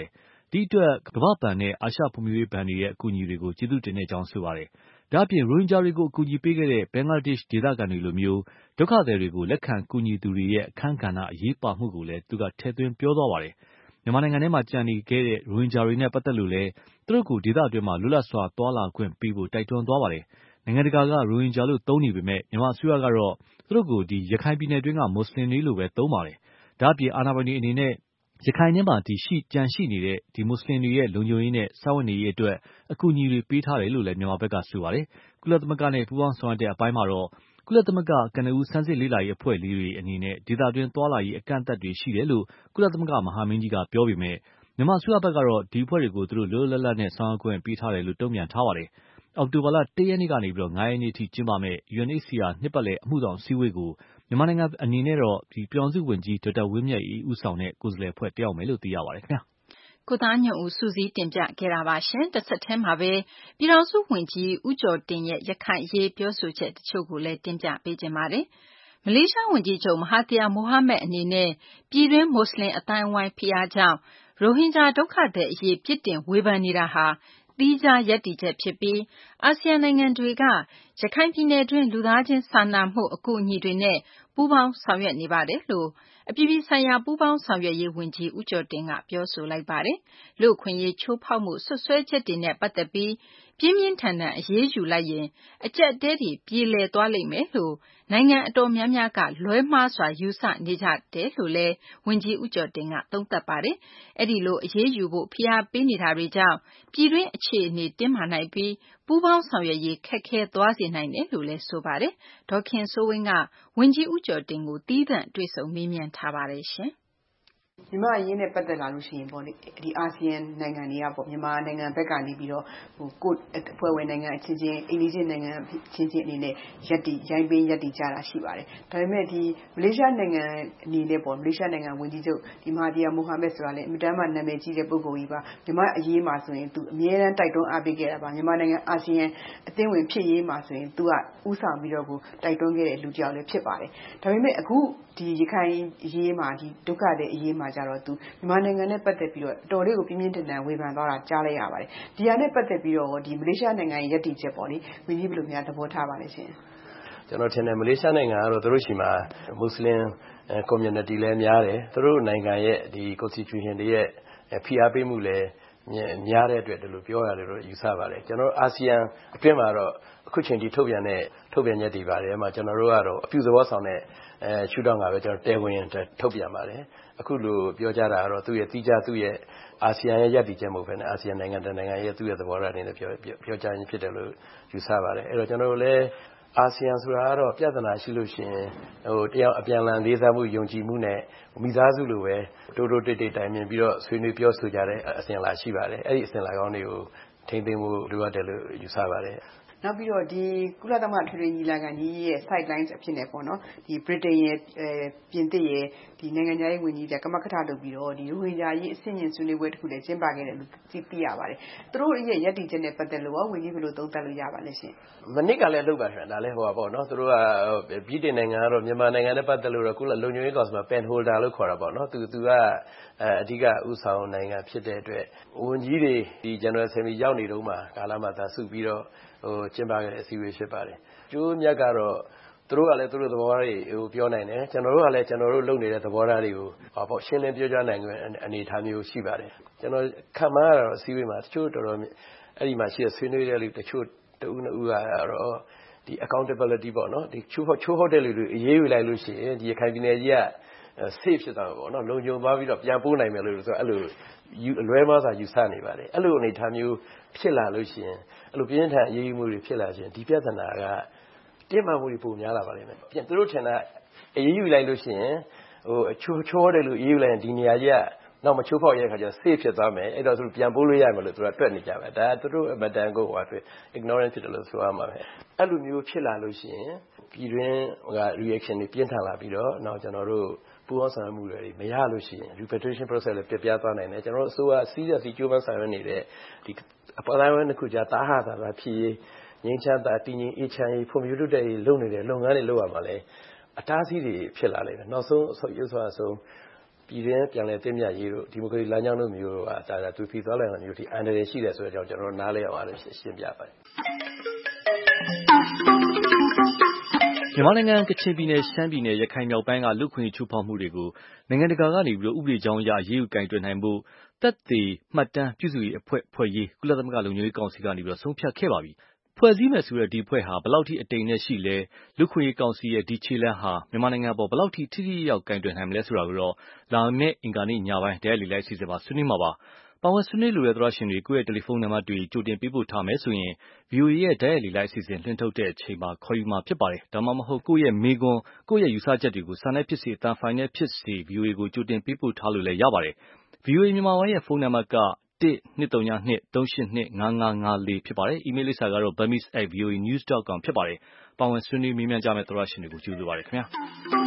Speaker 7: ဒီအတွက်ကမ္ဘာ့ဘဏ်နဲ့အာရှဖွံ့ဖြိုးရေးဘဏ်တွေရဲ့အကူအညီတွေကိုကျေးဇူးတင်ကြောင်းဆိုပါတယ်။ဒါ့အပြင်ရိုဟင်ဂျာတွေကိုအကူအညီပေးခဲ့တဲ့ဘင်္ဂလားဒေ့ရှ်ဒေသခံတွေလိုမျိုးဒုက္ခသည်တွေကိုလက်ခံကူညီသူတွေရဲ့အခန်းကဏ္ဍအရေးပါမှုကိုလည်းသူကထည့်သွင်းပြောသွားပါတယ်။မြန်မာနိုင်ငံထဲမှာကျန်နေခဲ့တဲ့ရိုဟင်ဂျာတွေနဲ့ပတ်သက်လို့လည်းသူတို့ကိုဒေသအတွင်းမှာလွတ်လပ်စွာသွားလာခွင့်ပေးဖို့တိုက်တွန်းသွားပါတယ်။နိုင်ငံတကာကရိုဟင်ဂျာလို့သုံးနေပေမဲ့မြန်မာအစိုးရကတော့သူတို့ကိုရခိုင်ပြည်နယ်တွင်းကမွတ်စလင်တွေလို့ပဲသုံးပါတယ်။ဒါ့အပြင်အာဏာပိုင်တွေအနေနဲ့ရခိုင်ထဲမှာရှိကျန်ရှိနေတဲ့မွတ်စလင်တွေရဲ့လုံခြုံရေးနဲ့စားဝတ်နေရေးအတွက်အကူအညီတွေပေးထားတယ်လို့လည်းမြန်မာဘက်ကဆိုပါတယ်။ကုလသမဂ္ဂနဲ့ပူးပေါင်းဆောင်ရွက်တဲ့အပိုင်းမှာတော့ကုလသမဂ္ဂကနဦးဆန်းစစ်လေ့လာရေးအဖွဲ့လေးတွေအနေနဲ့ဒေသတွင်းသွားလာရေးအကန့်အသတ်တွေရှိတယ်လို့ကုလသမဂ္ဂမဟာမင်းကြီးကပြောပေမဲ့မြန်မာအစိုးရဘက်ကတော့ဒီအဖွဲ့တွေကိုသူတို့လွတ်လွတ်လပ်လပ်နဲ့ဆောင်ရွက်ခွင့်ပေးထားတယ်လို့တုံ့ပြန်ထားပါတယ်။အောက်တိုဘာလ၁ရက်နေ့ကနေငါးရက်နေ့ထိကျင်းပမယ့် ယူအန်အိတ်စီအာနှစ်ပတ်လည်အမှုဆောင်အစည်းအဝေးကိုမြန်မာနိုင်ငံအနေနဲ့တော့ပြည်ထောင်စုဝန်ကြီးဒေါက်တာဝင်းမြတ်အေးဦးဆောင်တဲ့ကိုယ်စားလှယ်အဖွဲ့တက်ရောက်မယ်လို့သိရပါတယ်ခင်ဗျာ
Speaker 2: ။ကိုသားညွန့်ဦးစုစည်းတင်ပြခဲ့တာပါရှင်။တစ်ဆက်တည်းမှာပဲပြည်ထောင်စုဝန်ကြီးဦးကျော်တင်ရဲ့ရခိုင်အရေးပြောဆိုချက်တချို့ကိုလည်းတင်ပြပေးခြင်းပါတယ်။မလေးရှားဝန်ကြီးချုပ်မဟာသီယာမိုဟာမက်အနေနဲ့ပြည်တွင်းမွတ်စလင်အသိုင်းအဝိုင်းဖိအားကြောင့်ရိုဟင်ဂျာဒုက္ခသည်အရေးပြစ်တင်ဝေဖန်နေတာဟာသီးခြားရပ်တည်ချက်ဖြစ်ပြီးအာဆီယံနိုင်ငံတွေကရခိုင်ပြည်နယ်တွင်းလူသားချင်းစာနာမှုအကူအညီတွေနဲ့ပူးပေါင်းဆောင်ရွက်နေပါတယ်လို့အပြည်ပြည်ဆိုင်ရာပူးပေါင်းဆောင်ရွက်ရေးဝန်ကြီးဦးကျော်တင်ကပြောဆိုလိုက်ပါတယ်။လူ့အခွင့်အရေးချိုးဖောက်မှုစွပ်စွဲချက်တွေနဲ့ပတ်သက်ပြီးပြင်းပြင်းထန်ထန်အရေးယူလိုက်ရင်အကျပ်အတည်းတွေပြေလည်သွားလိမ့်မယ်လို့နိုင်ငံအတော်များများကလွဲမှားစွာယူဆနေကြတယ်လို့လည်းဝန်ကြီးဦးကျော်တင်ကသုံးသပ်ပါတယ်။အဲဒီလိုအရေးယူဖို့ဖိအားပေးနေတာတွေကြောင့်ပြည်တွင်းအခြေအနေတင်းမာနိုင်ပြီးပူးပေါင်းဆောင်ရွက်ရေးခက်ခဲသွားစေနိုင်တယ်လို့လည်းဆိုပါတယ်။ဒေါ်ခင်စိုးဝင်းကဝန်ကြီးဦးကျော်တင်ကိုသီးသန့်တွေ့ဆုံမေးမြန်းထားပါတယ်ရှင်။
Speaker 8: မြန်မာအရေးနဲ့ပတ်သက်လာလို့ရှိရင်ပေါ့လေဒီအာဆီယံနိုင်ငံတွေကပေါ့မြန်မာနိုင်ငံဘက်ကနေပြီးတော့ဟိုကိုအဖွဲ့ဝင်နိုင်ငံအချင်းချင်းအိန္ဒိယနိုင်ငံချင်းချင်းအနေနဲ့ရက်တီရိုင်းပင်းရက်တီကြတာရှိပါတယ်ဒါပေမဲ့ဒီမလေးရှားနိုင်ငံအနေနဲ့ပေါ့မလေးရှားနိုင်ငံဝန်ကြီးချုပ်ဒီမဟာဒီယာမိုဟာမက်ဆိုတာလေအမြဲတမ်းမှနာမည်ကြီးတဲ့ပုဂ္ဂိုလ်ကြီးပါမြန်မာအရေးမှာဆိုရင်သူအမြဲတမ်းတိုက်တွန်းအားပေးခဲ့တာပါမြန်မာနိုင်ငံအာဆီယံအသင်းဝင်ဖြစ်ရေးမှာဆိုရင်သူကဥဆောင်ပြီးတော့ကိုတိုက်တွန်းခဲ့တဲ့လူတစ်ယောက်လည်းဖြစ်ပါတယ်ဒါပေမဲ့အခုဒီရခိုင်အရေးမှာဒီဒုက္ခတဲ့အရေးမှာကြတော့သူမြန်မာနိုင်ငံနဲ့ပတ်သက်ပြီးတော့တော်လေးကိုပြင်းပြင်းထန်ထန်ဝေဖန်သွားတာကြားလိုက်ရပါတယ်ဒီဟာနဲ့ပတ်သက်ပြီးတော့ဒီမလေးရှားနိုင်ငံရဲ့ယက်တီချက်ပေါ့လေဝန်ကြီးဘယ်လိုများသဘောထားပါလဲရှင်
Speaker 9: ကျွန်တော်ထင်တယ်မလေးရှားနိုင်ငံကတော့သူတို့ရှိမှာမွတ်စလင် community လည်းများတယ်သူတို့နိုင်ငံရဲ့ဒီ constitution တွေရဲ့ဖိအားပေးမှုလည်းများတဲ့အတွက်ဒီလိုပြောရတယ်လို့ယူဆပါတယ်ကျွန်တော်အာဆီယံအတွင်းမှာတော့အခုချိန်ထိထုတ်ပြန်တဲ့ထုတ်ပြန်ချက်တွေပါတယ်မှာကျွန်တော်တို့ကတော့အပြုသဘောဆောင်တဲ့အဲရှုထောင့်ကပဲကျွန်တော်တဲဝင်ထုတ်ပြန်ပါတယ်အခုလိုပြောကြတာကတော့သူ့ရဲ့တိကျသူ့ရဲ့အာဆီယံရဲ့ရပ်တည်ချက်မဟုတ်ဘဲနဲ့အာဆီယံနိုင်ငံတနိုင်ငံရဲ့သူ့ရဲ့သဘောထားအနေနဲ့ပြောပြောကြားခြင်းဖြစ်တယ်လို့ယူဆပါတယ်အဲ့တော့ကျွန်တော်တို့လည်းအာဆီယံဆိုတာကတော့ပြဿနာရှိလို့ရှိရင်ဟိုတရားအပြန်အလှန်လေးစားမှုယုံကြည်မှုနဲ့မိသားစုလိုပဲတိုးတိုးတိတ်တိတ်တိုင်မြင်ပြီးတော့ဆွေးနွေးပြောဆိုကြတဲ့အစဉ်အလာရှိပါတယ်အဲ့ဒီအစဉ်အလာကောင်းတွေကိုထိန်းသိမ်းမှုလိုအပ်တယ်လို့ယူဆပါတယ်
Speaker 8: နောက်ပြီးတော့ဒီကုလသမဂ္ဂထွေထွေညီလာခံကြီးရဲ့ sidelines အဖြစ်နဲ့ပေါ့နော်ဒီ Britain ရဲ့ပြင်သစ်ရဲ့ဒီနိုင်ငံခြားရေးဝန်ကြီးတွေကမကထလုပ်ပြီးတော့ဒီရိုဟင်ဂျာရေးအဆင့်မြင့်ဆွေးနွေးပွဲတစ်ခုလည်းကျင်းပခဲ့တယ်လို့သိရပါတယ်သူတို့ရဲ့ယက်တီချက်နဲ့ပတ်သက်လို့ဝန်ကြီးဘယ်လိုသုံးသပ်လို့ရပါလဲရှင်
Speaker 9: မနစ်ကလည်းလုပ်ပါရှင်ဒါလည်းဟိုပါပေါ့နော်သူတို့ကပြည်တင်နိုင်ငံကတော့မြန်မာနိုင်ငံနဲ့ပတ်သက်လို့တော့ကုလလုံခြုံရေးကောင်စီမှာ pen holder လို့ခေါ်တာပေါ့နော်သူသူကအအဓိကဥဆောင်နိုင်ငံဖြစ်တဲ့အတွက်ဝန်ကြီးတွေဒီ General Assembly ရောက်နေတော့မှကာလမှာသာစုပြီးတော့ဟိုကျင်းပခဲ့တဲ့အစည်းအဝေးဖြစ်ပါတယ်ကျိုးမြတ်ကတော့သူတို့ကလည်းသူတို့သဘောထားတွေဟိုပြောနိုင်တယ်ကျွန်တော်တို့ကလည်းကျွန်တော်တို့လုပ်နေတဲ့သဘောထားတွေကိုဟောပေါ့ရှင်းလင်းပြောကြားနိုင်တဲ့အနေအထားမျိုးရှိပါတယ်ကျွန်တော်ခံမှန်းရတော့အစည်းအဝေးမှာတချို့တော်တော်အဲ့ဒီမှာရှိတဲ့ဆွေးနွေးတဲ့လူတချို့တဦးနှစ်ဦးကတော့ဒီ accountability ပေါ့နော်ဒီချိုးချိုးဟုတ်တဲ့လူတွေအေးအေးယူလိုက်လို့ရှိရင်ဒီခိုင်ပြည်နယ်ကြီးက safe ဖြစ်သွားမှာပေါ့နော်လုံခြုံသွားပြီးတော့ပြန်ပို့နိုင်မယ်လို့ဆိုအဲ့လိုအလွဲမှားစွာယူဆနေပါတယ်အဲ့လိုအနေအထားမျိုးဖြစ်လာလို့ရှိရင်အဲ့လိုပြင်းထန်အရေးယူမှုတွေဖြစ်လာခြင်းဒီပြဿနာကတင်းမာမှုတွေပိုများလာပါလိမ့်မယ်ပြန်သူတို့ထင်တာအရေးယူလိုက်လို့ရှိရင်ဟိုအချိုးချိုးတယ်လို့အရေးယူလိုက်ရင်ဒီနေရာကြီးကနောက်မချိုးဖောက်ရတဲ့ခါကျ safe ဖြစ်သွားမယ်အဲ့တော့သူတို့ပြန်ပို့လို့ရမယ်လို့သူကတွက်နေကြပါဒါသူတို့အမတန်ကိုဟိုအတွက် ignorance ဖြစ်တယ်လို့ဆိုရမှာပဲအဲ့လိုမျိုးဖြစ်လာလို့ရှိရင်ပြည်တွင်းက reaction တွေပြင်းထန်လာပြီးတော့နောက်ကျွန်တော်တို့ပူးပေါင်းဆောင်ရွက်မှုတွေမရလို့ရှိရင် repatriation process လည်းပြပြသွားနိုင်တယ်ကျွန်တော်တို့အစိုးရစီးရစီကြိုးပမ်းဆောင်ရွက်နေတဲ့ဒီအပေါ်တိုင်းတစ်ခုကြာတာဟာတာပဲဖြစ်ငင်းချမ်းတာတည်ငြိမ်အေးချမ်းရေးဖွံ့ဖြိုးတိုးတက်ရေးလုပ်နေတဲ့လုပ်ငန်းတွေလုပ်ရမှာလဲအတားအဆီးတွေဖြစ်လာလိမ့်မယ်နောက်ဆုံးအဆုတ်ရွတ်ဆွာဆုံးပြည်တွင်းပြန်လည်သင့်မြတ်ရေးတို့ဒီမိုကရေစီလမ်းကြောင်းတို့မျိုးတို့ကဒါဒါသူဖီသွားလိုက်တာမျိုးဒီအန်ဒရယ်ရှိတယ်ဆိုတဲ့အကြောင်းကျွန်တော်နားလည်အောင်အားလို့ရှင်းပြပါတယ်
Speaker 7: မြန်မာနိုင်ငံကချင်ပြည်နယ်ရှမ်းပြည်နယ်ရခိုင်မြောက်ပိုင်းကလူ့ခွင့်ချိုးဖောက်မှုတွေကိုနိုင်ငံတကာကနေပြီးတော့ဥပဒေကြောင်းအရအရေးယူကင်တွယ်နိုင်ဖို့သက်သေမှတ်တမ်းပြုစုရေးအဖွဲ့ဖွဲ့ရေးကုလသမဂ္ဂလုံခြုံရေးကောင်စီကနေပြီးတော့ဆုံးဖြတ်ခဲ့ပါပြီ။ဖွဲ့စည်းမယ်ဆိုတဲ့ဒီဖွဲ့ဟာဘယ်လောက်ထိအတိမ်နဲ့ရှိလဲလူ့ခွင့်ရေးကောင်စီရဲ့ဒီခြေလှမ်းဟာမြန်မာနိုင်ငံပေါ်ဘယ်လောက်ထိထိထိရောက်ကင်တွယ်နိုင်မလဲဆိုတာကိုတော့လာမယ့်အင်္ဂါနေ့ညပိုင်းတရားလီလိုက်စီစဉ်မှာဆွေးနွေးမှာပါ။ပါဝင်ဆွေးနွေးလိုတဲ့သရရှင်တွေကိုယ့်ရဲ့တယ်လီဖုန်းနံပါတ်တွေကြိုတင်ပေးပို့ထားမယ်ဆိုရင် ဗွီအိုအေ ရဲ့တရားလီလိုက်အစီအစဉ်လွှင့်ထုတ်တဲ့အချိန်မှာခေါ်ယူမှာဖြစ်ပါတယ်။ဒါမှမဟုတ်ကိုယ့်ရဲ့မေးခွန်းကိုယ့်ရဲ့ယူဆချက်တွေကိုစာနဲ့ဖြစ်စေအသံဖိုင်နဲ့ဖြစ်စေ ဗွီအိုအေ ကိုကြိုတင်ပေးပို့ထားလို့လည်းရပါတယ်။ ဗွီအိုအေမြန်မာပိုင်းရဲ့ဖုန်းနံပါတ်ကတစ် နှစ် သုံး နှစ် သုံး ရှစ် နှစ် ငါး ငါး ငါး လေးဖြစ်ပါတယ်။ အီးမေးလ်လိပ်စာကတော့ burmese at voanews dot com ဖြစ်ပါတယ်။ပါဝင်ဆွေးနွေးမေးမြန်းကြမယ့်သရရှင်တွေကိုကျေးဇူးပါတယ်ခင်ဗျာ။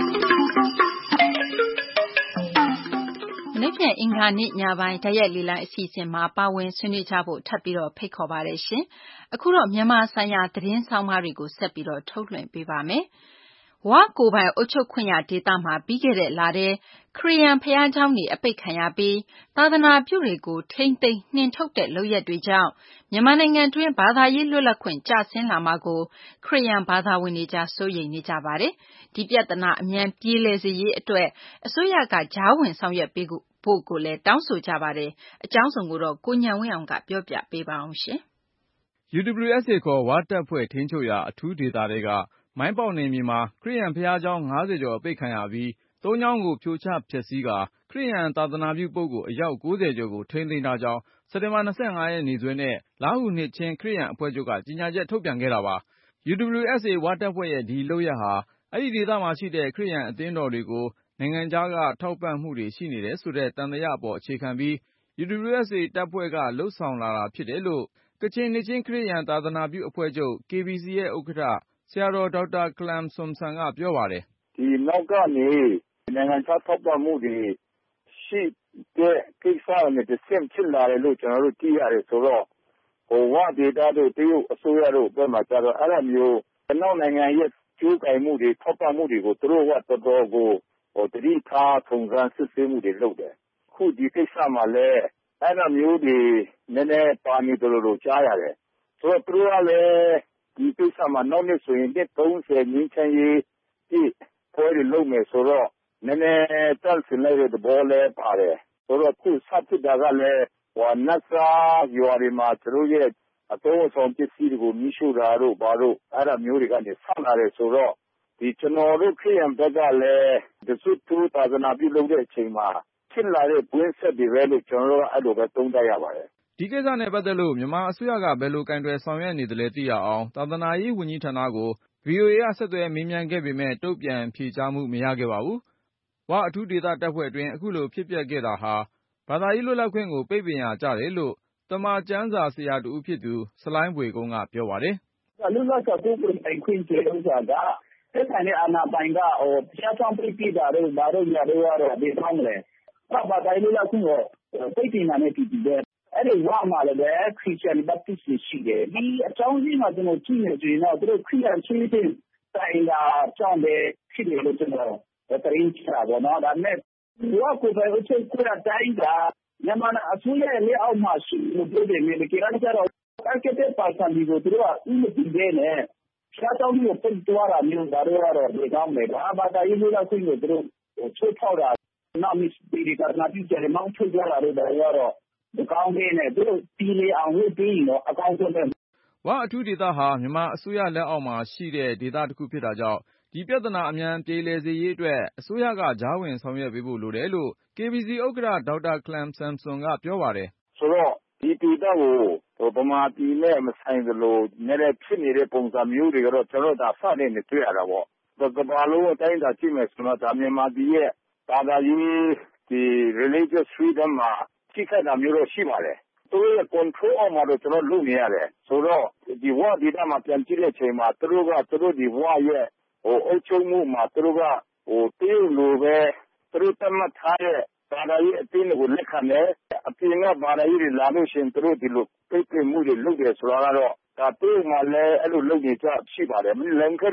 Speaker 2: မနေ့ဖြန်အင်္ဂါနေ့ညပိုင်းဓာတ်ရိုက်လေလိုင်းအစီအစဉ်မှာပါဝင်ဆွေးနွေးကြဖို့ထပ်ပြီးတော့ဖိတ်ခေါ်ပါတယ်ရှင်။အခုတော့မြန်မာဆိုင်ရာသတင်းဆောင်မတွေကိုဆက်ပြီးတော့ထုတ်လွှင့်ပေးပါမယ်။ဝကိုယ်ပိုင်အုပ်ချုပ်ခွင့်ရဒေသမှာပြီးခဲ့တဲ့လထဲခရစ်ယာန်ဘုရားကျောင်းတွေအပိတ်ခံရပြီးသာသနာပြုတွေကိုထိမ့်သိမ်းနှင်ထုတ်တဲ့လုပ်ရပ်တွေကြောင့်မြန်မာနိုင်ငံတွင်းဘာသာရေးလွတ်လပ်ခွင့်ကျဆင်းလာမှာကိုခရစ်ယာန်ဘာသာဝင်တွေကြားစိုးရိမ်နေကြပါတယ်။ဒီပြဿနာအမြန်ပြေလည်စေရေးအတွက်အစိုးရကကြားဝင်ဆောင်ရွက်ပေးဖို့ကိုလည်းတောင်းဆိုကြပါတယ်။အကြောင်းစုံကိုတော့ကိုဉာဏ်ဝင်းအောင်ကပြောပြပေးပါအောင်ရှင်။
Speaker 10: ယူ ဒဘလျူ အက်စ် အေ ခေါ်ဝတပ်ဖွဲ့ထိန်းချုပ်ရာအထူးဒေသတွေကမိုင်းပေါက်နယ်မြေမှာခရစ်ယာန်ဘုရားကျောင်းငါးဆယ်ကျော်အပိတ်ခံရပြီးသုံးကျောင်းကိုဖြိုချဖျက်ဆီးကာခရစ်ယာန်သာသနာပြုပုဂ္ဂိုလ်အယောက်ကိုးဆယ်ကျော်ကိုထိန်းသိမ်းထားကြောင်းစက်တင်ဘာ၂၅ရက်နေ့စွဲနဲ့လားဟူနှစ်ချင်းခရစ်ယာန်အဖွဲ့ချုပ်ကကြေညာချက်ထုတ်ပြန်ခဲ့တာပါ။ ယူ ဒဘလျူ အက်စ် အေ ဝတပ်ဖွဲ့ရဲ့ဒီလုပ်ရပ်ဟာအဲ့ဒီဒေသမှာရှိတဲ့ခရစ်ယာန်အသင်းတော်တွေကိုနိုင်ငံခြားကထောက်ပံ့မှုတွေရှိနေတယ်ဆိုတဲ့သံသယအပေါ်အခြေခံပြီး ယူ ဒဘလျူ အက်စ် အေ တပ်ဖွဲ့ကလုပ်ဆောင်လာတာဖြစ်တယ်လို့ကချင်နှစ်ချင်းခရစ်ယာန်သာသနာပြုအဖွဲ့ချုပ် ကေ ဘီ စီ ရဲ့ဥက္ကဋ္ဌဆရာတော်ဒေါက်တာခလမ်ဆွမ်ဆန်ကပြောပါတယ်
Speaker 11: ။ဒီနောက်ကနေနိုင်ငံခြားထောက်ပံ့မှုတွေရှိတဲ့ကိစ္စနဲ့တစ်ဆင့်ဖြစ်လာတယ်လို့ကျွန်တော်တို့သိရတယ်ဆိုတော့ဟိုဝဒေတာတို့တရုတ်အစိုးရတို့ဘက်မှာကျတော့အဲ့လိုမျိုးနောက်နိုင်ငံရဲ့ကျိုးကိုင်မှုတွေထောက်ပံ့မှုတွေကိုသူတို့ကတော်တော်ကိုဟိုတတိထားထုံစမ်းစစ်ဆေးမှုတွေလုပ်တယ်။ခုဒီကိစ္စမှာလည်းအဲ့လိုမျိုးတွေနည်းနည်းပါနေတယ်လို့ကြားရတယ်။ဆိုတော့သူတို့ကလည်းဒီကိစ္စမှာနောက်နှစ်ဆိုရင်နှစ်သုံးဆယ်ငင်းချမ်းရေးဒီပွဲတွေလုပ်မယ်ဆိုတော့နည်းနည်းတက်ဆင်လိုက်တဲ့သဘောလည်းပါတယ်ဆိုတော့ခုစဖြစ်တာကလည်းဟိုနတ်စာရွာတွေမှာသူတို့ရဲ့အသုံးအဆောင်ပစ္စည်းတွေကိုမိရှို့တာတို့ဘာလို့အဲ့ဒါမျိုးတွေကနေဆက်လာတယ်ဆိုတော့ဒီကျွန်တော်တို့ခရစ်ယာန်ဘက်ကလည်းတစွတ်သူသာသနာပြုလုပ်တဲ့အချိန်မှာဖြစ်လာတဲ့ဘွင်းဆက်တွေပဲလို့ကျွန်တော်တို့အဲ့လိုပဲသုံးသပ်ရပါတယ်
Speaker 10: ဒီကိစ္စနဲ့ပတ်သက်လို့မြန်မာအစိုးရကဘယ်လိုကင်တွယ်ဆောင်ရွက်နေသလဲသိရအောင်သာသနာရေးဝန်ကြီးဌာနကို ဗွီအိုအေ ကဆက်သွယ်မေးမြန်းခဲ့ပေမဲ့တုံ့ပြန်ဖြေကြားမှုမရခဲ့ပါဘူး။ဝအထူးဒေသတပ်ဖွဲ့အတွင်းအခုလိုဖြစ်ပျက်ခဲ့တာဟာဘာသာရေးလွတ်လပ်ခွင့်ကိုပိတ်ပင်ရာကျတယ်လို့တမန်ကျမ်းစာဆရာတူဖြစ်သူဆလိုင်းဘွေကုန်းကပြောပါတယ်
Speaker 11: ။လွတ်လပ်စွာကိုးကွယ်ပိုင်ခွင့်ကျေဥစ္စာကသက်ဆိုင်တဲ့အာဏာပိုင်ကဟိုတရားဆောင်ပြပြတာတို့ဘာလို့ညာတို့ကတော့ဒီကောင်းတယ်။ဘာသာရေးလွတ်လပ်ခွင့်ကိုပိတ်ပင်တာနဲ့ပြည်ပြည်ပဲအဲ့ဒီဝါမှာလည်းခရစ်ယာန်ဘပ်တစ်ရှိတယ်ဒီအကြောင်းကြီးမှာကျွန်တော်ကြည့်နေကြရင်တော့သူတို့ခရစ်ယာန်ချင်းချင်းတိုင်တာကြောင့်ပဲဖြစ်တယ်လို့ကျွန်တော်တရင်ချတာပေါ့နော်ဒါနဲ့ဝါကိုပဲအချက်ကိုတိုင်းတာမြန်မာအစိုးရရဲ့အောက်မှာရှိလို့ပြောတယ်မြေကိန်းကြတော့အကတဲ့ပါစံဒီကိုသူတို့ကဥမတည်နေနဲ့ဖြတ်တော့မျိုးပုံသွားတာမျိုးဒါတော့တော့ဒီကောင်းတယ်ဘာဘာသာရေးလို့ခွင့်ကိုသူတို့ချိုးဖောက်တာနောက်မစ်ဒီကနာပြကြတယ်မောင်းထုတ်ကြတာတော့ဒါတော့ဒီကောင်းတဲ့နဲ့သူတို့ပြည်လေအောင်ဝေးပြီးတော့အကောင့်ဆုံးတဲ့
Speaker 10: ဝအထူးဒေသဟာမြန်မာအစိုးရလက်အောက်မှာရှိတဲ့ဒေသတစ်ခုဖြစ်တာကြောင့်ဒီပြဿနာအမြန်ပြေလည်စေရေးအတွက်အစိုးရကကြားဝင်ဆောင်ရွက်ပေးဖို့လိုတယ်လို့ ကေ ဘီ စီ ဥက္ကဋ္ဌဒေါက်တာခလမ်ဆမ်ဆွန်ကပြောပါတယ်
Speaker 11: ဆိုတော့ဒီဒေသကိုဟိုဗမာပြည်နဲ့မဆိုင်သလိုနည်းနည်းဖြစ်နေတဲ့ပုံစံမျိုးတွေကတော့ကျွန်တော်ဒါစတဲ့နေတွေ့ရတာပေါ့ကမ္ဘာလုံးအတိုင်းအတာကြည့်မယ်ဆိုတော့ဒါမြန်မာပြည်ရဲ့ဘာသာရေးဒီ religious freedom မှာထိခိုက်တာမျိုးတော့ရှိပါတယ်သူတို့ရဲ့ control အောက်မှာတော့ကျွန်တော်လုပ်နေရတယ်ဆိုတော့ဒီဝါဒေတာမှာပြန်ကြည့်တဲ့အချိန်မှာသူတို့ကသူတို့ဒီဝါရဲ့ဟိုအုပ်ချုပ်မှုမှာသူတို့ကဟိုတေးလိုပဲသူတို့တတ်မှတ်ထားတဲ့ဘာသာရေးအသင်းကိုလက်ခံတယ်အပြင်ကဘာသာရေးတွေလာလို့ရှင်သူတို့ဒီလိုပြည့်ပြည့်မှုတွေလုပ်တယ်ဆိုတာကတော့ဒါတေးမှလည်းအဲ့လိုလုပ်နေကြရှိပါတယ်မလန်ခဲ့တဲ့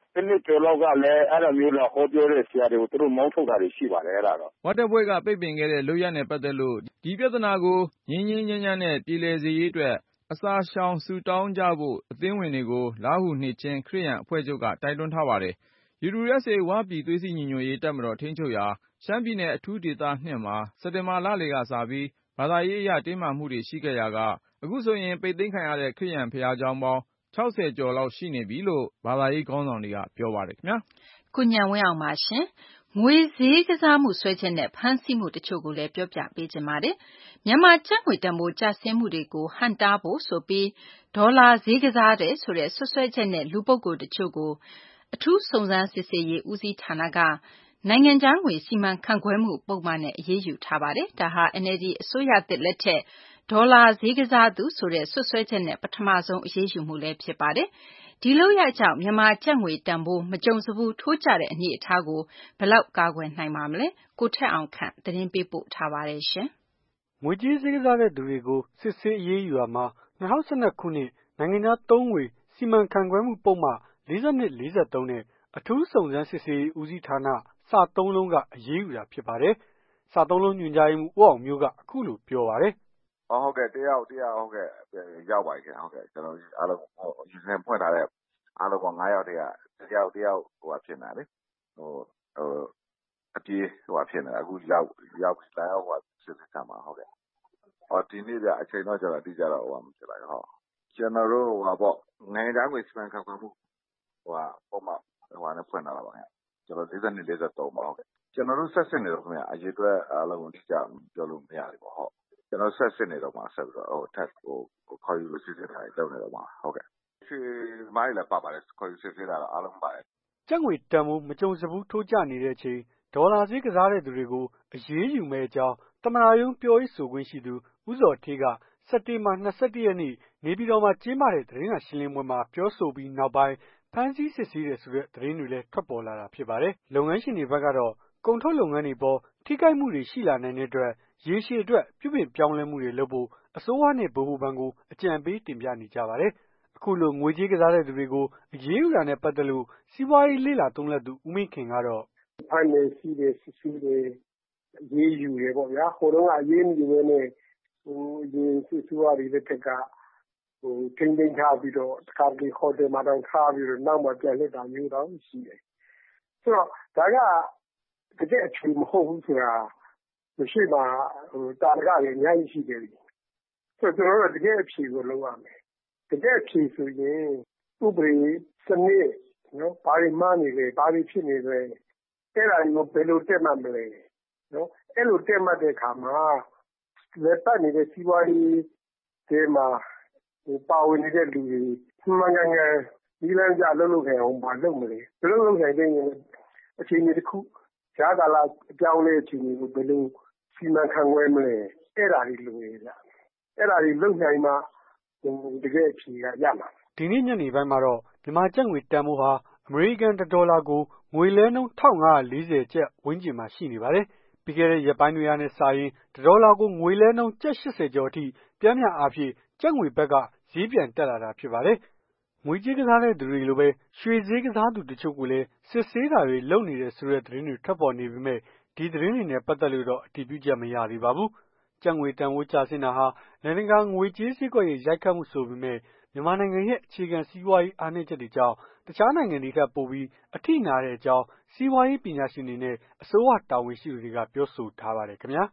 Speaker 11: တစ်နှစ်ကျော်လောက်ကလည်းအဲ့လိုမျိုးတော့ဟောပြောတဲ့ဆရာတွေကိုသူတို့မောင်းထုတ်တာတွေရှိပါတယ်အဲ့ဒါတော့
Speaker 10: ဝါတပ်ဖွဲ့ကပိတ်ပင်ခဲ့တဲ့လုပ်ရက်နဲ့ပတ်သက်လို့ဒီပြဿနာကိုငြင်းငြင်းညံ့ညံ့နဲ့ပြည်လည်စေရေးအတွက်အစာရှောင်ဆူတောင်းကြဖို့အသင်းဝင်တွေကိုလားဟူနှစ်ချင်းခရစ်ယာန်အဖွဲ့ချုပ်ကတိုက်တွန်းထားပါတယ်။ ယူ ဒူ အက်စ် အေ ဝပြည်သွေးစည်းညီညွတ်ရေးတပ်မတော်ထိန်းချုပ်ရာရှမ်းပြည်နယ်အထူးဒေသနှစ်မှာစက်တင်ဘာလလယ်ကစပြီးဘာသာရေးအရတင်းမာမှုတွေရှိခဲ့ရာကအခုဆိုရင်ပိတ်သိမ်းခံရတဲ့ခရစ်ယာန်ဘုရားကျောင်းပေါင်း၆၀ကျော်လောက်ရှိနေပြီလို့ဘာသာရေးခေါင်းဆောင်တွေကပြောပါတယ်ခင်ဗျာ
Speaker 2: ။ကိုဉာဏ်ဝင်းအောင်ပါရှင်။ငွေဈေးကစားမှုစွဲချက်နဲ့ဖမ်းဆီးမှုတချို့ကိုလည်းပြောပြပေးချင်ပါတယ်။မြန်မာကျပ်ငွေတန်ဖိုးကျဆင်းမှုတွေကိုဟန့်တားဖို့ဆိုပြီးဒေါ်လာဈေးကစားတယ်ဆိုတဲ့စွပ်စွဲချက်နဲ့လူပုဂ္ဂိုလ်တချို့ကိုအထူးစုံစမ်းစစ်ဆေးရေးဦးစီးဌာနကနိုင်ငံခြားငွေစီမံခန့်ခွဲမှုပုဒ်မနဲ့အရေးယူထားပါတယ်။ဒါဟာ အန်အယ်လ်ဒီအစိုးရသစ်လက်ထက်ဒေါ်လာဈေးကစားသူဆိုတဲ့စွပ်စွဲချက်နဲ့ပထမဆုံးအရေးယူမှုလည်းဖြစ်ပါတယ်။ဒီလုပ်ရပ်ကြောင့်မြန်မာကျပ်ငွေတန်ဖိုးမကြုံစဖူးထိုးကျတဲ့အနေအထားကိုဘယ်လောက်ကာကွယ်နိုင်ပါမလဲ။ကိုထက်အောင်ခန့်သတင်းပေးပို့ထားပါတယ်ရှင်
Speaker 3: ။ငွေကြေးဈေးကစားတဲ့သူတွေကိုစစ်ဆေးအရေးယူရမှာ၂၀၁၂ခုနှစ်နိုင်ငံခြားသုံးငွေစီမံခန့်ခွဲမှုပုဒ်မ၄၂ ၄၃နဲ့အထူးစုံစမ်းစစ်ဆေးရေးဦးစီးဌာနစသုံးလုံးကအရေးယူတာဖြစ်ပါတယ်။စသုံးလုံးညွှန်ကြားရေးမှူးဦးအောင်မျိုးကအခုလိုပြောပါတယ်
Speaker 12: ။ဟုတ်ကဲ့တရားတရားဟုတ်ကဲ့ရောက်ပါပြီခင်ဗျဟုတ်ကဲ့ကျွန်တော်အားလုံးဟိုရင်းဖွင့်ထားတဲ့အားလုံးက၅ယောက်တည်းကတယောက်တယောက်ဟိုဖြစ်နေတာလေဟိုဟိုအပြေးဟိုဖြစ်နေတာအခုရောက်ရောက်လာဟိုစစ်စစ်ထားမှာဟုတ်ကဲ့ဟောဒီနေ့ပြအချိန်တော့ကျွန်တော်တိကျတော့ဟိုမဖြစ်လိုက်ဟောကျွန်တော်တို့ဟိုပေါ့နိုင်ငံသားကိုစီမံခန့်ခွဲမှုဟိုပုံမှန်ဟိုနဲ့ဖွင့်လာတာပါခင်ဗျကျွန်တော်၄၂ ၄၃ပါဟုတ်ကဲ့ကျွန်တော်တို့ဆက်စစ်နေတော့ခင်ဗျအရေးအတွက်အားလုံးတိကျပြောလို့မရဘူးပေါ့ဟုတ်ကျွန်တော်ဆက်စစ်နေတော့မှာဆက်ပြီးတော့ဟိုထက်ဟိုခေါ်ယူလို့စစ်စစ်ထားတယ်လုပ်နေတော့မှာဟုတ်ကဲ့ရွှေမိုင်းလည်းပါပါတယ်ခေါ်ယူစစ်စစ်တာတော့အားလုံးပါတယ်
Speaker 3: ကျပ်ငွေတန်ဖိုးမကြုံစဘူးထိုးကျနေတဲ့အချိန်ဒေါ်လာဈေးကစားတဲ့သူတွေကိုအရေးယူမဲ့အကြောင်းသမ္မတရုံးပြောရေးဆိုခွင့်ရှိသူဦးဇော်ဌေးကစက်တင်ဘာ၂၁ရက်နေ့နေပြည်တော်မှာကျင်းပတဲ့သတင်းစာရှင်းလင်းပွဲမှာပြောဆိုပြီးနောက်ပိုင်းဖမ်းဆီးစစ်ဆေးတယ်ဆိုတဲ့သတင်းတွေလည်းထွက်ပေါ်လာတာဖြစ်ပါတယ်။လုပ်ငန်းရှင်တွေဘက်ကတော့ကုန်ထုတ်လုပ်ငန်းတွေပေါ်ထိခိုက်မှုတွေရှိလာနိုင်တဲ့အတွက်ရေရှည်အတွက်ပြုပြင်ပြောင်းလဲမှုတွေလုပ်ဖို့အစိုးရနဲ့ဗဟိုဘဏ်ကိုအကြံပေးတင်ပြနေကြပါတယ်။အခုလိုငွေကြေးကစားတဲ့သူတွေကိုအရေးယူတာနဲ့ပတ်သက်လို့စီးပွားရေးလေ့လာသုံးသပ်သူဦးမင်းခင်ကတော့
Speaker 13: ဖမ်းနေစီးတယ်စစ်ဆေးတယ်အရေးယူတယ်ပေါ့ဗျာဟိုတုန်းကအရေးမယူဘဲနဲ့ဟိုဒီစစ်စွာတွေလက်ထက်ကဟိုထိန်းသိမ်းထားပြီးတော့တခါတလေဟိုတယ်မှာတော့ထားပြီးတော့နောက်မှပြန်လှည့်တာမျိုးတော့ရှိတယ်ဆိုတော့ဒါကတကယ်အချီမဟုတ်ဘူးဆိုတာမရှိမှဟိုတာရကလည်းအများကြီးရှိတယ်ဆိုတော့ကျွန်တော်တို့တကယ်အဖြေကိုလုပ်ရမယ်တကယ်အဖြေဆိုရင်ဥပဒေစနစ်နော်ဘာတွေမှနေလဲဘာတွေဖြစ်နေလဲအဲ့ဒါကိုဘယ်လိုတက်မှတ်မလဲနော်အဲ့လိုတက်မှတ်တဲ့အခါမှာလက်ပတ်နေတဲ့စီးပွားရေးတွေမှာဟိုပါဝင်နေတဲ့လူတွေမှန်ကန်ကန်ဒီလမ်းကြလုံးလုံးခံအောင်မလုပ်မလဲဘယ်လိုလုပ်နိုင်တဲ့အချိန်ကြီးတစ်ခုဈာကာလအပြောင်းလဲအချိန်ကိုဘယ်လိုစီမံခန့်ခွဲမလဲအဲ့ဒါတွေလိုရကြအဲ့ဒါတွေလုပ်နိုင်မှတကယ်အဖြေကရမှာ
Speaker 3: ဒီနေ့ညနေပိုင်းမှာတော့မြန်မာကျပ်ငွေတန်ဖိုးဟာအမေရိကန်ဒေါ်လာကိုငွေလဲနှုန်း၁၅၄၀ကျပ်ဝန်းကျင်မှာရှိနေပါတယ်။ပြီးခဲ့တဲ့ရက်ပိုင်းတွေကနဲ့စာရင်ဒေါ်လာကိုငွေလဲနှုန်းကျပ်၈၀ကျော်အထိပြင်းပြအားဖြင့်ကျပ်ငွေဘက်ကဈေးပြန်တက်လာတာဖြစ်ပါတယ်။ငွေကြေးကစားတဲ့သူတွေလိုပဲရွှေဈေးကစားသူတချို့ကိုလည်းစစ်ဆေးတာတွေလုပ်နေတယ်ဆိုတဲ့သတင်းတွေထွက်ပေါ်နေပေမဲ့ဒီသတင်းတွေနဲ့ပတ်သက်လို့တော့အတည်ပြုချက်မရသေးပါဘူး။ကျပ်ငွေတန်ဖိုးကျဆင်းတာဟာနိုင်ငံတကာငွေကြေးစည်းကွက်ရဲ့ရိုက်ခတ်မှုဆိုပေမဲ့မြန်မာနိုင်ငံရဲ့အခြေခံစီးပွားရေးအားနည်းချက်တွေကြောင့်တခြားနိုင်ငံတွေထက်ပိုပြီးအထိနာတဲ့အကြောင်းစီးပွားရေးပညာရှင်တွေနဲ့အစိုးရတာဝန်ရှိသူတွေကပြောဆိုထားပါတယ်ခင်ဗျာ။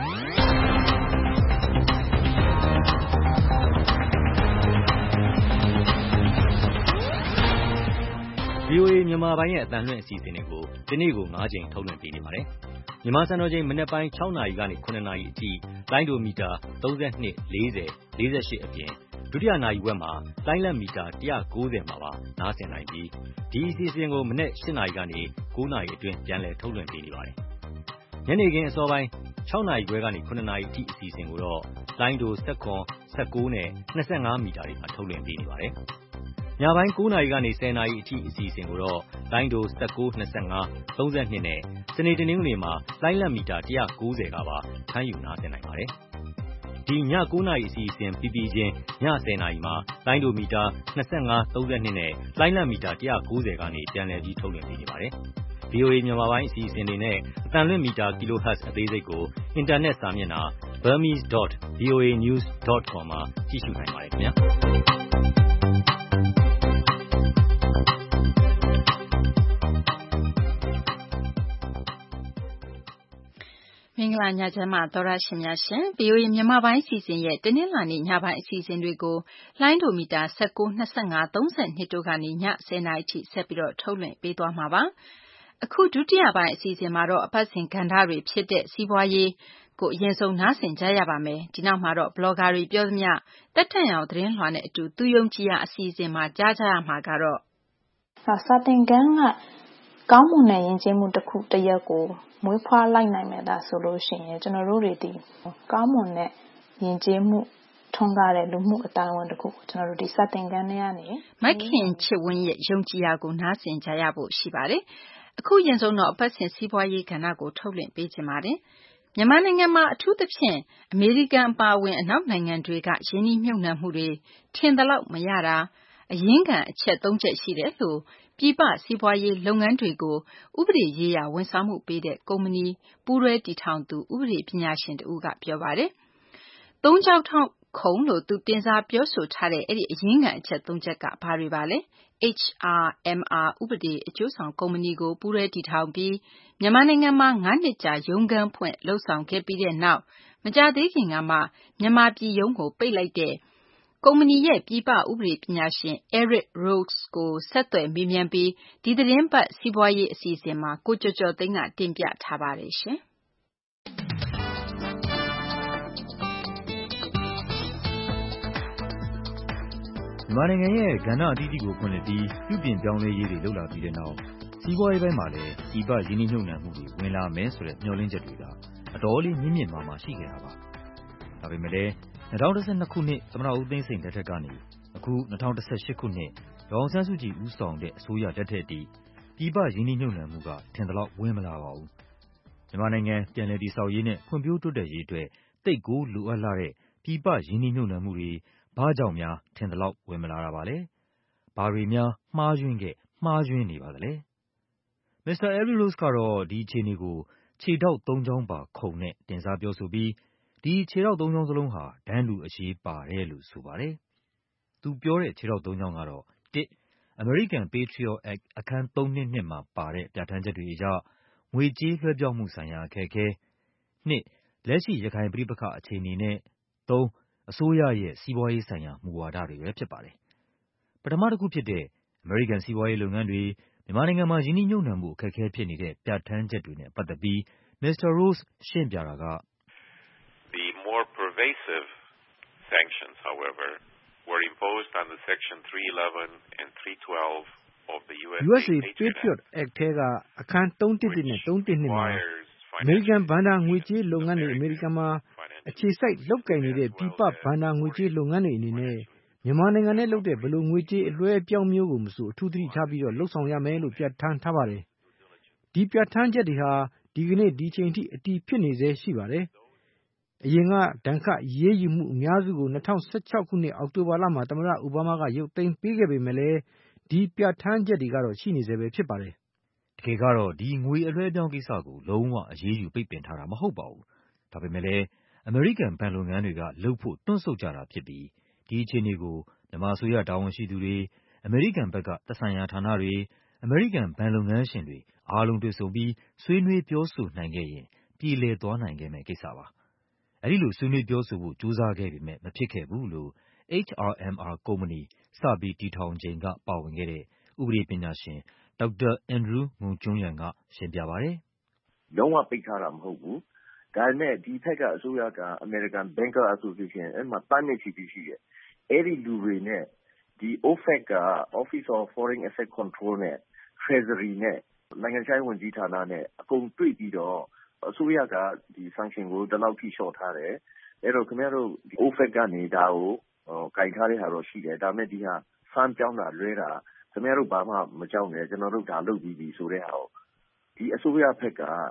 Speaker 7: ဗွီအိုအေမြန်မာပိုင်းရဲ့အသံလွှင့်အစီအစဉ်တွေကိုဒီနေ့ကို၅ချိန်ထုတ်လွှင့်ပေးနေပါတယ်။မြန်မာစံတော်ချိန်မနက်ပိုင်း၆နာရီကနေ၇နာရီအထိလိုင်းဒိုမီတာ၃၂ ၄၀ ၄၈အပြင်ဒုတိယနာရီဝက်မှာလိုင်းလက်မီတာ၁၉၀မှာပါနားဆင်နိုင်ပြီးဒီအစီအစဉ်ကိုမနက်၈နာရီကနေ၉နာရီအတွင်းပြန်လည်ထုတ်လွှင့်ပေးနေပါတယ်။ညနေခင်းအစောပိုင်း၆နာရီခွဲကနေ၇နာရီအထိအစီအစဉ်ကိုတော့လိုင်းဒို၁၇ ၁၉နဲ့၂၅မီတာတွေမှာထုတ်လွှင့်ပေးနေပါတယ်။ညပိုင်း၉နာရီကနေ၁၀နာရီအထိအစီအစဉ်ကိုတော့လိုင်းဒို၁၉ ၂၅ ၃၂နဲ့စနေတနင်္ဂနွေမှာလိုင်းလက်မီတာ၁၉၀ကပါဖမ်းယူနားဆင်နိုင်ပါတယ်။ဒီညကိုးနာရီအစီအစဉ်ပြီးပြီးချင်းညဆယ်နာရီမှာလိုင်းဒိုမီတာနှစ်၅ သုံး၂နဲ့လိုင်းလံမီတာone ninetyကနေပြန်လည်ပြီးထုတ်လွှင့်ပေးနေပါတယ်။ ဗီအိုအေ မြန်မာပိုင်းအစီအစဉ်တွေနဲ့အသံလွှင့်မီတာ kilohertz အသေးစိတ်ကိုအင်တာနက်စာမျက်နှာ burmese dot voa news dot com မှာကြည့်ရှုနိုင်ပါတယ်ခင်ဗျာ။
Speaker 2: မင်္ဂလာညချမ်းပါသောရရှင်များရှင် ဗီအိုအေမြန်မာပိုင်းအစီအစဉ်ရဲ့တနင်္လာနေ့ညပိုင်းအစီအစဉ်တွေကိုလိုင်းဒိုမီတာone nine, two five, three twoတို့ကနေညtenနာရီထိဆက်ပြီးတော့ထုတ်လွှင့်ပေးသွားမှာပါ။အခုဒုတိယပိုင်းအစီအစဉ်မှာတော့အပတ်စဉ်ကဏ္ဍတွေဖြစ်တဲ့စီးပွားရေးကိုအရင်ဆုံးနားဆင်ကြရပါမယ်။ဒီနောက်မှာတော့ဘလော့ဂါတွေပြောသမျှတက်တန့်အောင်သတင်းလွှာနဲ့အတူသူယုံကြည်ရာအစီအစဉ်မှာကြားကြရမှာကတော့
Speaker 14: စာသင်ခန်းကကောင်းမွန်တဲ့ယဉ်ကျေးမှုတစ်ခုတစ်ရပ်ကိုမွေးဖွားလိုက်နိုင်မယ်ဒါဆိုလို့ရှိရင်ကျွန်တော်တို့တွေဒီကောင်းမွန်တဲ့ယဉ်ကျေးမှုထွန်းကားတဲ့လူမှုအတိုင်းအဝန်တစ်ခုကျွန်တော်တို့ဒီစာသင်ခန်းထဲကနေ
Speaker 2: မခင်ချစ်ဝင်းရဲ့ယုံကြည်ရာကိုနားဆင်ကြရဖို့ရှိပါတယ်။အခုရင်ဆုံးတော့အပတ်စဉ်စီးပွားရေးကဏ္ဍကိုထုတ်လွှင့်ပေးခြင်းပါတယ်။မြန်မာနိုင်ငံမှာအထူးသဖြင့်အမေရိကန်အပါအဝင်အနောက်နိုင်ငံတွေကယင်းနှိမ့်မြုပ်နှံမှုတွေထင်သလောက်မရတာအရင်းခံအချက်သုံးချက်ရှိတယ်လို့ပြည်ပစီးပွားရေးလုပ်ငန်းတွေကိုဥပဒေရေးရာဝန်ဆောင်မှုပေးတဲ့ကုမ္ပဏီပူးတွဲတည်ထောင်သူဥပဒေပညာရှင်တဦးကပြောပါတယ်။သုံးချောင်းထောက်ခုံလို့သူတင်စားပြောဆိုထားတဲ့အဲ့ဒီအရင်းခံအချက်သုံးချက်ကဘာတွေပါလဲ H R M R ဥပဒေအကျိုးဆောင်ကုမ္ပဏီကိုပူးတွဲတည်ထောင်ပြီးမြန်မာနိုင်ငံမှာငါးနှစ်ကြာရုံးခန်းဖွင့်လှုပ်ဆောင်ခဲ့ပြီးတဲ့နောက်မကြာသေးခင်ကမှမြန်မာပြည်ရုံးကိုပိတ်လိုက်တဲ့ကုမ္ပဏီရဲ့ပြည်ပဥပဒေပညာရှင် Eric Rose ကိုဆက်သွယ်မေးမြန်းပြီးဒီသတင်းပတ်စီးပွားရေးအစီအစဉ်မှာကိုကျော်ကျော်သိန်းကတင်ပြထားပါတယ်ရှင်
Speaker 7: ။မြန်မာနိုင်ငံရဲ့ကဏ္ဍအသီးသီးကိုဖွင့်လှစ်ပြီးပြုပြင်ပြောင်းလဲရေးတွေလုပ်လာပြီးတဲ့နောက်စီးပွားရေးပိုင်းမှာလည်းပြည်ပရင်းနှီးမြှုပ်နှံမှုတွေဝင်လာမယ်ဆိုတဲ့မျှော်လင့်ချက်တွေကအတော်လေးမြင့်မြင့်မားမားရှိခဲ့တာပါ။ဒါပေမဲ့လည်း၂၀၁၂ခုနှစ်သမ္မတဦးသိန်းစိန်လက်ထက်ကနေအခု၂၀၁၈ခုနှစ်ဒေါ်အောင်ဆန်းစုကြည်ဦးဆောင်တဲ့အစိုးရလက်ထက်အထိပြည်ပရင်းနှီးမြှုပ်နှံမှုကထင်သလောက်ဝင်မလာပါဘူး။မြန်မာနိုင်ငံပြန်လည်တည်ဆောက်ရေးနဲ့ဖွံ့ဖြိုးတိုးတက်ရေးအတွက်သိပ်ကိုလိုအပ်လှတဲ့ပြည်ပရင်းနှီးမြှုပ်နှံမှုတွေဘာကြောင့်များထင်သလောက်ဝင်မလာတာပါလဲ။ဘာတွေများမှားယွင်းခဲ့မှားယွင်းနေပါသလဲ။ မစ္စတာ Eric Rose ကတော့ဒီအခြေအနေကိုခြေထောက်သုံးချောင်းပါခုံနဲ့တင်စားပြောဆိုပြီးဒီခြေထောက်သုံးချောင်းစလုံးဟာတန်းတူအရေးပါတယ်လို့ဆိုပါတယ်။သူပြောတဲ့ခြေထောက်သုံးချောင်းကတော့တစ် American Patriot Act အခန်းသုံး၂၂မှာပါတဲ့ပြဋ္ဌာန်းချက်တွေအရငွေကြေးလွှဲပြောင်းမှုဆိုင်ရာအခက်အခဲနှစ်လက်ရှိရခိုင်ပဋိပက္ခအခြေအနေနဲ့သုံးအစိုးရရဲ့စီးပွားရေးဆိုင်ရာမူဝါဒတွေပဲဖြစ်ပါတယ်။ပထမတစ်ခုဖြစ်တဲ့အမေရိကန်စီးပွားရေးလုပ်ငန်းတွေမြန်မာနိုင်ငံမှာရင်းနှီးမြှုပ်နှံမှုအခက်အခဲဖြစ်နေတဲ့ပြဋ္ဌာန်းချက်တွေနဲ့ပတ်သက်ပြီးမစ္စတာ Rose ရှင်းပြတာက
Speaker 15: The more pervasive sanctions, however, were imposed under Section three eleven and three twelve of the U S A
Speaker 16: Patriot Act ထဲကအခန်းသုံး၁၁နဲ့သုံး၁၂မှာအမေရိကန်ဘဏ္ဍာငွေကြေးလုပ်ငန်းတွေအမေရိကန်မှာအခြေစိုက်လုပ်ကိုင်နေတဲ့ပြည်ပဘဏ္ဍာငွေကြေးလုပ်ငန်းတွေအနေနဲ့မြန်မာနိုင်ငံနဲ့လုပ်တဲ့ဘယ်လိုငွေကြေးအလွှဲအပြောင်းမျိုးကိုမဆိုအထူးသတိထားပြီးတော့လှုပ်ဆောင်ရမယ်လို့ပြဋ္ဌာန်းထားပါတယ်။ဒီပြဋ္ဌာန်းချက်တွေဟာဒီကနေ့ဒီချိန်ထိအတည်ဖြစ်နေသေးရှိပါတယ်။အရင်ကဒဏ်ခတ်ရေးယူမှုအများစုကို၂၀၁၆ခုနှစ်အောက်တိုဘာလမှာသမ္မတအိုဘားမားကရုပ်သိမ်းပေးခဲ့ပေမဲ့လည်းဒီပြဋ္ဌာန်းချက်တွေကတော့ရှိနေသေးပဲဖြစ်ပါတယ်
Speaker 7: ။တကယ်ကတော့ဒီငွေအလွှဲအပြောင်းကိစ္စကိုလုံးဝအရေးယူပိတ်ပင်ထားတာမဟုတ်ပါဘူး။ဒါပေမဲ့လည်းအမေရိကန်ဘဏ်လုပ်ငန်းတွေကလုပ်ဖို့တွန့်ဆုတ်ကြတာဖြစ်ပြီးဒီအခြေအနေကိုမြန်မာအစိုးရတာဝန်ရှိသူတွေအမေရိကန်ဘက်ကသက်ဆိုင်ရာဌာနတွေအမေရိကန်ဘဏ်လုပ်ငန်းရှင်တွေအားလုံးတွေ့ဆုံပြီးဆွေးနွေးပြောဆိုနိုင်ခဲ့ရင်ပြေလည်သွားနိုင်ခဲ့မယ့်ကိစ္စပါ။အဲဒီလိုဆွေးနွေးပြောဆိုဖို့ကြိုးစားခဲ့ပေမဲ့မဖြစ်ခဲ့ဘူးလို့ H R M R ကုမ္ပဏီစပြီးတည်ထောင်ချိန်ကပါဝင်ခဲ့တဲ့ဥပဒေပညာရှင်ဒေါက်တာအန်ဒရူးငုံကျွန်းရန်ကရှင်းပြပါတယ်
Speaker 11: ။လုံးဝပိတ်ထားတာမဟုတ်ဘူး။ဒါပေမဲ့ဒီဘက်ကအစိုးရက American Banker Association အဲ့မှာတန်းနေချီပြီးရှိတယ်။အဲ့ဒီလူတွေနဲ့ဒီ O F A C က Office of Foreign Asset Control နဲ့ Treasury နဲ့နိုင်ငံခြားရေးဝန်ကြီးဌာနနဲ့အကုန်တွေ့ပြီးတော့အစိုးရကဒီ sanction ကိုဒီလောက်ထိလျှော့ထားတယ်။အဲ့တော့ခင်ဗျားတို့ O F A C ကနေဒါကိုကင်ထားတဲ့ဟာတော့ရှိတယ်။ဒါပေမဲ့ဒီဟာဖမ်းပြောင်းတာလွဲတာခင်ဗျားတို့ဘာမှမကြောက်နဲ့ကျွန်တော်တို့ဒါလုပ်ပြီးပြီဆိုတဲ့ဟာကိုဒီအစိုးရဘက်က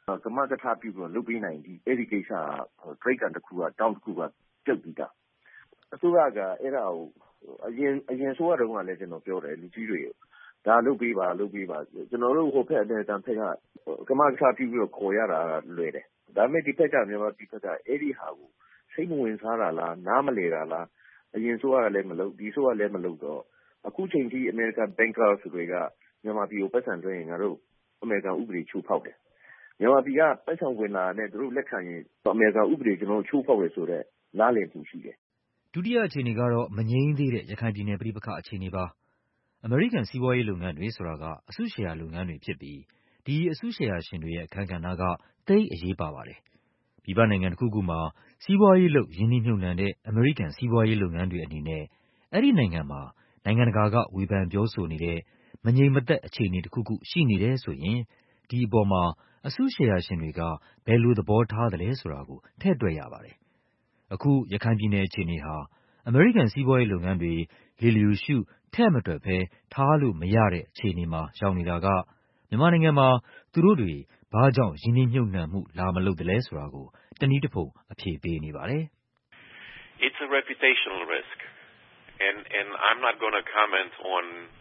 Speaker 11: ကမကထပြုပြီးလုပ်ပေးနိုင်ပြီးအဲ့ဒီကိစ္စကဒရိတ်ကန်တစ်ခုကတောင်းတစ်ခုကပြုတ်ပြီးတာအစိုးရကအဲ့ဒါကိုအရင်အရင်ဆိုရတော့ကလည်းကျွန်တော်ပြောတယ်လူကြီးတွေဒါလုပ်ပေးပါလုပ်ပေးပါကျွန်တော်တို့ဟိုဖက်အတဲ့တန်ဖက်ကကမကထပြုပြီးတော့ခေါ်ရတာလွယ်တယ်ဒါပေမဲ့ဒီဖက်ကမြန်မာဒီဖက်ကအဲ့ဒီဟာကိုစိတ်မဝင်စားတာလားနားမလဲတာလားအရင်ဆိုရလည်းမလုပ်ဒီဆိုရလည်းမလုပ်တော့အခုချိန်ထိအမေရိကန်ဘန်ကာဆိုတွေကမြန်မာပြည်ကိုပတ်စံသွင်းရင်ငါတို့အမေရိကန်ဥပဒေချိုးဖောက်တယ်မြန်မာပြည်ကပတ်စံဝင်လာတဲ့သူတို့လက်ခံရင်အမေရိကန်ဥပဒေကျွန်တော်ချိုးဖောက်ရဆိုတဲ့လားလည်မှုရှိတယ်
Speaker 7: ဒုတိယအခြေအနေကတော့မငြိမ်းသေးတဲ့ရခိုင်ပြည်နယ်ပြည်ပခအခြေအနေပါအမေရိကန်စီးပွားရေးလုပ်ငန်းတွေဆိုတာကအစုရှယ်ယာလုပ်ငန်းတွေဖြစ်ပြီးဒီအစုရှယ်ယာရှင်တွေရဲ့အခန်းကဏ္ဍကသိအရေးပါပါတယ်ပြည်ပနိုင်ငံတစ်ခုခုမှာစီးပွားရေးလုပ်ရင်းနှီးမြှုပ်နှံတဲ့အမေရိကန်စီးပွားရေးလုပ်ငန်းတွေအနေနဲ့အဲ့ဒီနိုင်ငံမှာနိုင်ငံတကာကဝေဖန်ပြောဆိုနေတဲ့မငြိမ်မသက်အခြေအနေတစ်ခုခုရှိနေတယ်ဆိုရင်ဒီအပေါ်မှာအစုရှယ်ယာရှင်တွေကဘယ်လိုသဘောထားသလဲဆိုတာကိုထည့်တွက်ရပါတယ်အခုရခိုင်ပြည်နယ်အခြေအနေဟာအမေရိကန်စီးပွားရေးလုပ်ငန်းတွေလေလျူရှုထည့်မတွက်ဘဲထားလို့မရတဲ့အခြေအနေမှာရောက်နေတာကမြန်မာနိုင်ငံမှာသူတို့တွေဘာကြောင့်ရင်းနှီးမြှုပ်နှံမှုလာမလုပ်သလဲဆိုတာကိုတနည်းတစ်ပုံအဖြေပေးနေပါတယ်
Speaker 15: It's a reputational risk and and I'm not going to comment on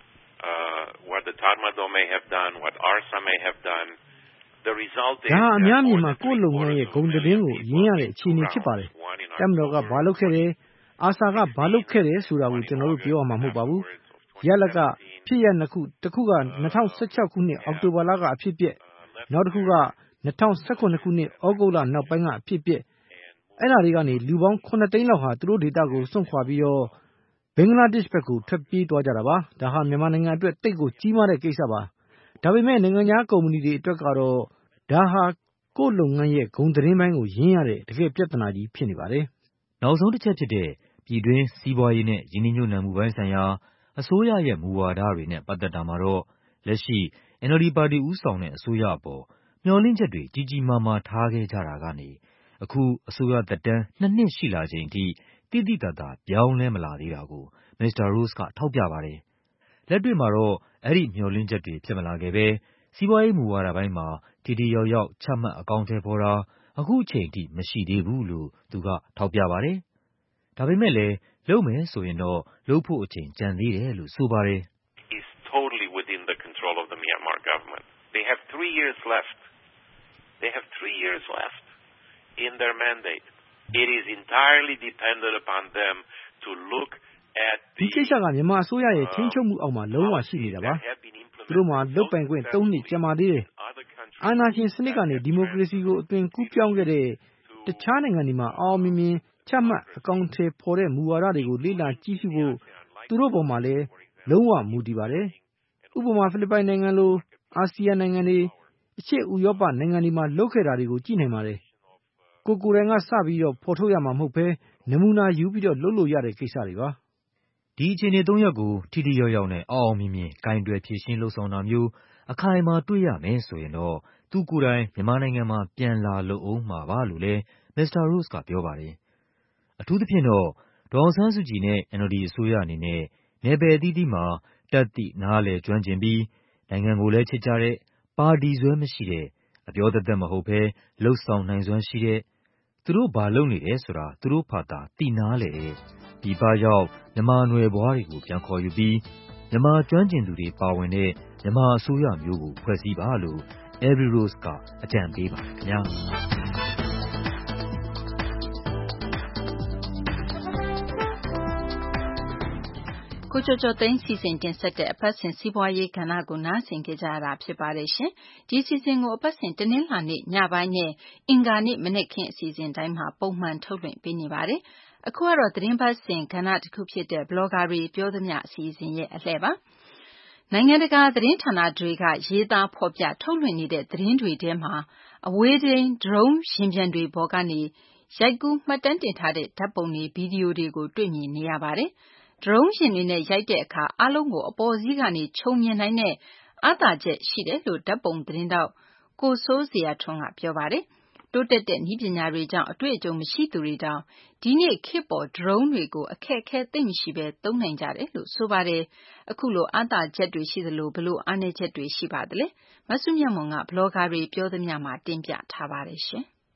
Speaker 15: uh what the Tatmadaw may have done what A R S A may have done the result is
Speaker 16: ဒါအများမြင်မှာကိုယ့်လုပ်ငန်းရဲ့ဂုဏ်သတင်းကိုရင်းရတဲ့အခြေအနေဖြစ်ပါတယ်တမတော်ကဘာလုပ်ခဲ့တယ်အာဆာကဘာလုပ်ခဲ့တယ်ဆိုတာကိုကျွန်တော်တို့ပြောရမှာမဟုတ်ပါဘူးရလကဖြစ်ရနှစ်ခုတစ်ခုက၂၀၁၆ခုနှစ်အောက်တိုဘာလကအဖြစ်ပြက်နောက်တစ်ခုက၂၀၁၇ခုနှစ်ဩဂုတ်လနောက်ပိုင်းကအဖြစ်ပြက်အဲ့ဒါတွေကနေလူပေါင်းခုနှစ်သိန်းလောက်ဟာသူတို့ဒေတာကိုစွန့်ခွာပြီးတော့ဘင်္ဂလားဒေ့ရှ်ဘက်ကိုထွက်ပြေးသွားကြတာပါဒါဟာမြန်မာနိုင်ငံအတွက်တိတ်ကိုကြီးမားတဲ့ကိစ္စပါဒါပေမဲ့နိုင်ငံခြားကုမ္ပဏီတွေအတွက်ကတော့ဒါဟာကိုယ့်လုပ်ငန်းရဲ့ဂုဏ်သတင်းပိုင်းကိုရင်းရတဲ့တကယ်ပြဿနာကြီးဖြစ်နေပါတယ်
Speaker 7: နောက်ဆုံးတစ်ချက်ဖြစ်တဲ့ပြည်တွင်းစီးပွားရေးနဲ့ယင်းနှိမ့်ညွတ်နှံမှုပိုင်းဆိုင်ရာအစိုးရရဲ့မူဝါဒတွေနဲ့ပတ်သက်တာမှာတော့လက်ရှိ N L D ပါတီဦးဆောင်တဲ့အစိုးရအပေါ်မျှော်လင့်ချက်တွေကြီးကြီးမားမားထားခဲ့ကြတာကနေအခုအစိုးရသက်တမ်းနှစ်နှစ်ရှိလာချိန်ထိတိတိတတ်တာပြောင်းလဲမလာသေးတာကိုမစ္စတာ Rose ကထောက်ပြပါတယ်လက်တွေ့မှာတော့အဲ့ဒီမျှော်လင့်ချက်တွေဖြစ်မလာခဲ့ပဲစီးပွားရေးမူဝါဒပိုင်းမှာထိထိရောက်ရောက်ချမှတ်အကောင့်ထဲပေါ်တာအခုချိန်ထိမရှိသေးဘူးလို့သူကထောက်ပြပါတယ်ဒါပေမဲ့လည်းလုပ်မယ်ဆိုရင်တော့လုပ်ဖို့အချိန်ကြံသေးတယ်လို့ဆိုပါတယ်
Speaker 15: is totally within the control of the Myanmar government. They have three years left. They have three years left in their mandate. It is entirely dependent upon them to look at the
Speaker 16: ဒီကိစ္စကမြန်မာအစိုးရရဲ့ထိန်းချုပ်မှုအောက်မှာလုံးဝရှိနေတာပါသူတို့မှာလုပ်ပိုင်ခွင့်၃နှစ်ကျန်ပါသေးတယ်အာဏာရှင်စနစ်ကနေဒီမိုကရေစီကိုအသွင်ကူးပြောင်းခဲ့တဲ့တခြားနိုင်ငံတွေမှာအောင်မြင်မြင်ချမှတ်အကောင့်ထဲပေါ်တဲ့မူဝါဒတွေကိုလေ့လာကြည့်ရှုဖို့သူတို့ပေါ်မှာလည်းလုံးဝမူတည်ပါတယ်ဥပမာဖိလစ်ပိုင်နိုင်ငံလိုအာဆီယံနိုင်ငံတွေအရှေ့ဥရောပနိုင်ငံတွေမှာလုပ်ခဲ့တာတွေကိုကြည့်နိုင်ပါတယ်ကိုကိုယ်တိုင်ကစပြီးတော့ဖော်ထုတ်ရမှာမဟုတ်ဘဲနမူနာယူပြီးတော့လုပ်လို့ရတဲ့ကိစ္စတွေပါ
Speaker 7: ဒီအခြေအနေသုံးရပ်ကိုထိထိရောက်ရောက်နဲ့အောင်အောင်မြင်မြင်ဂိုင်တွယ်ဖြည့်ရှင်းလှုပ်ဆောင်တာမျိုးအခိုင်အမာတွေ့ရမယ်ဆိုရင်တော့သူကိုယ်တိုင်မြန်မာနိုင်ငံမှာပြန်လာလို့အောင်မှာပါလို့လည်းမစ္စတာ Rose ကပြောပါတယ်အထူးသဖြင့်တော့ဒေါ်အောင်ဆန်းစုကြည်နဲ့ N L D အစိုးရအနေနဲ့နယ်ပယ်အသီးသီးမှာတတ်သိနားလည်ကျွမ်းကျင်ပြီးနိုင်ငံကိုလည်းချစ်ကြတဲ့ပါတီစွဲမရှိတဲ့အပြောသက်သက်မဟုတ်ဘဲလှုပ်ဆောင်နိုင်စွမ်းရှိတဲ့သူတို့ဘာလုပ်နေတယ်ဆိုတာသူတို့ဖာသာသိနားလည်တဲ့ပြည်ပရောက်မြန်မာနွယ်ဘွားတွေကိုပြန်ခေါ်ယူပြီးမြန်မာကျွမ်းကျင်သူတွေပါဝင်တဲ့မြန်မာအစိုးရမျိုးကိုဖွဲ့စည်းပါလို့ Every Rose ကအကြံပေးပါတယ်ခင်ဗျာ
Speaker 2: ကိုကျော်ကျော်သိန်းစီစဉ်တင်ဆက်တဲ့အပတ်စဉ်စီးပွားရေးကဏ္ဍကိုနားဆင်ကြကြရတာဖြစ်ပါတယ်ရှင်။ဒီစီစဉ်ကိုအပတ်စဉ်တနင်္လာနေ့ညပိုင်းနဲ့အင်္ဂါနေ့မနက်ခင်းအစီအစဉ်တိုင်းမှာပုံမှန်ထုတ်လွှင့်ပေးနေပါတယ်။အခုကတော့သတင်းပတ်စဉ်ကဏ္ဍတစ်ခုဖြစ်တဲ့ဘလော့ဂါတွေပြောသမျှအစီအစဉ်ရဲ့အလှည့်ပါ။နိုင်ငံတကာသတင်းဌာနတွေကရေးသားဖော်ပြထုတ်လွှင့်နေတဲ့သတင်းတွေထဲမှာအဝေးထိန်း drone ယာဉ်ပျံတွေပေါ်ကနေရိုက်ကူးမှတ်တမ်းတင်ထားတဲ့ဓာတ်ပုံတွေဗီဒီယိုတွေကိုတွေ့မြင်နေရပါတယ်။ drone ယာဉ်တွေနဲ့ရိုက်တဲ့အခါအားလုံးကိုအပေါ်စီးကနေခြုံမြင်နိုင်တဲ့အားသာချက်ရှိတယ်လို့ဓာတ်ပုံသတင်းတောက်ကိုစိုးဇေယျထွန်းကပြောပါတယ်။တိုးတက်တဲ့နည်းပညာတွေကြောင့်အတွေ့အကြုံမရှိသူတွေတောင်ဒီနေ့ခေတ်ပေါ် drone တွေကိုအခက်အခဲသိပ်မရှိဘဲသုံးနိုင်ကြတယ်လို့ဆိုပါတယ်။အခုလိုအားသာချက်တွေရှိသလိုဘလို့အားနည်းချက်တွေရှိပါသလဲ။မဆုမြတ်မွန်ကဘလော့ဂါတွေပြောသမျှမှာတင်ပြထားပါတယ်ရှင်။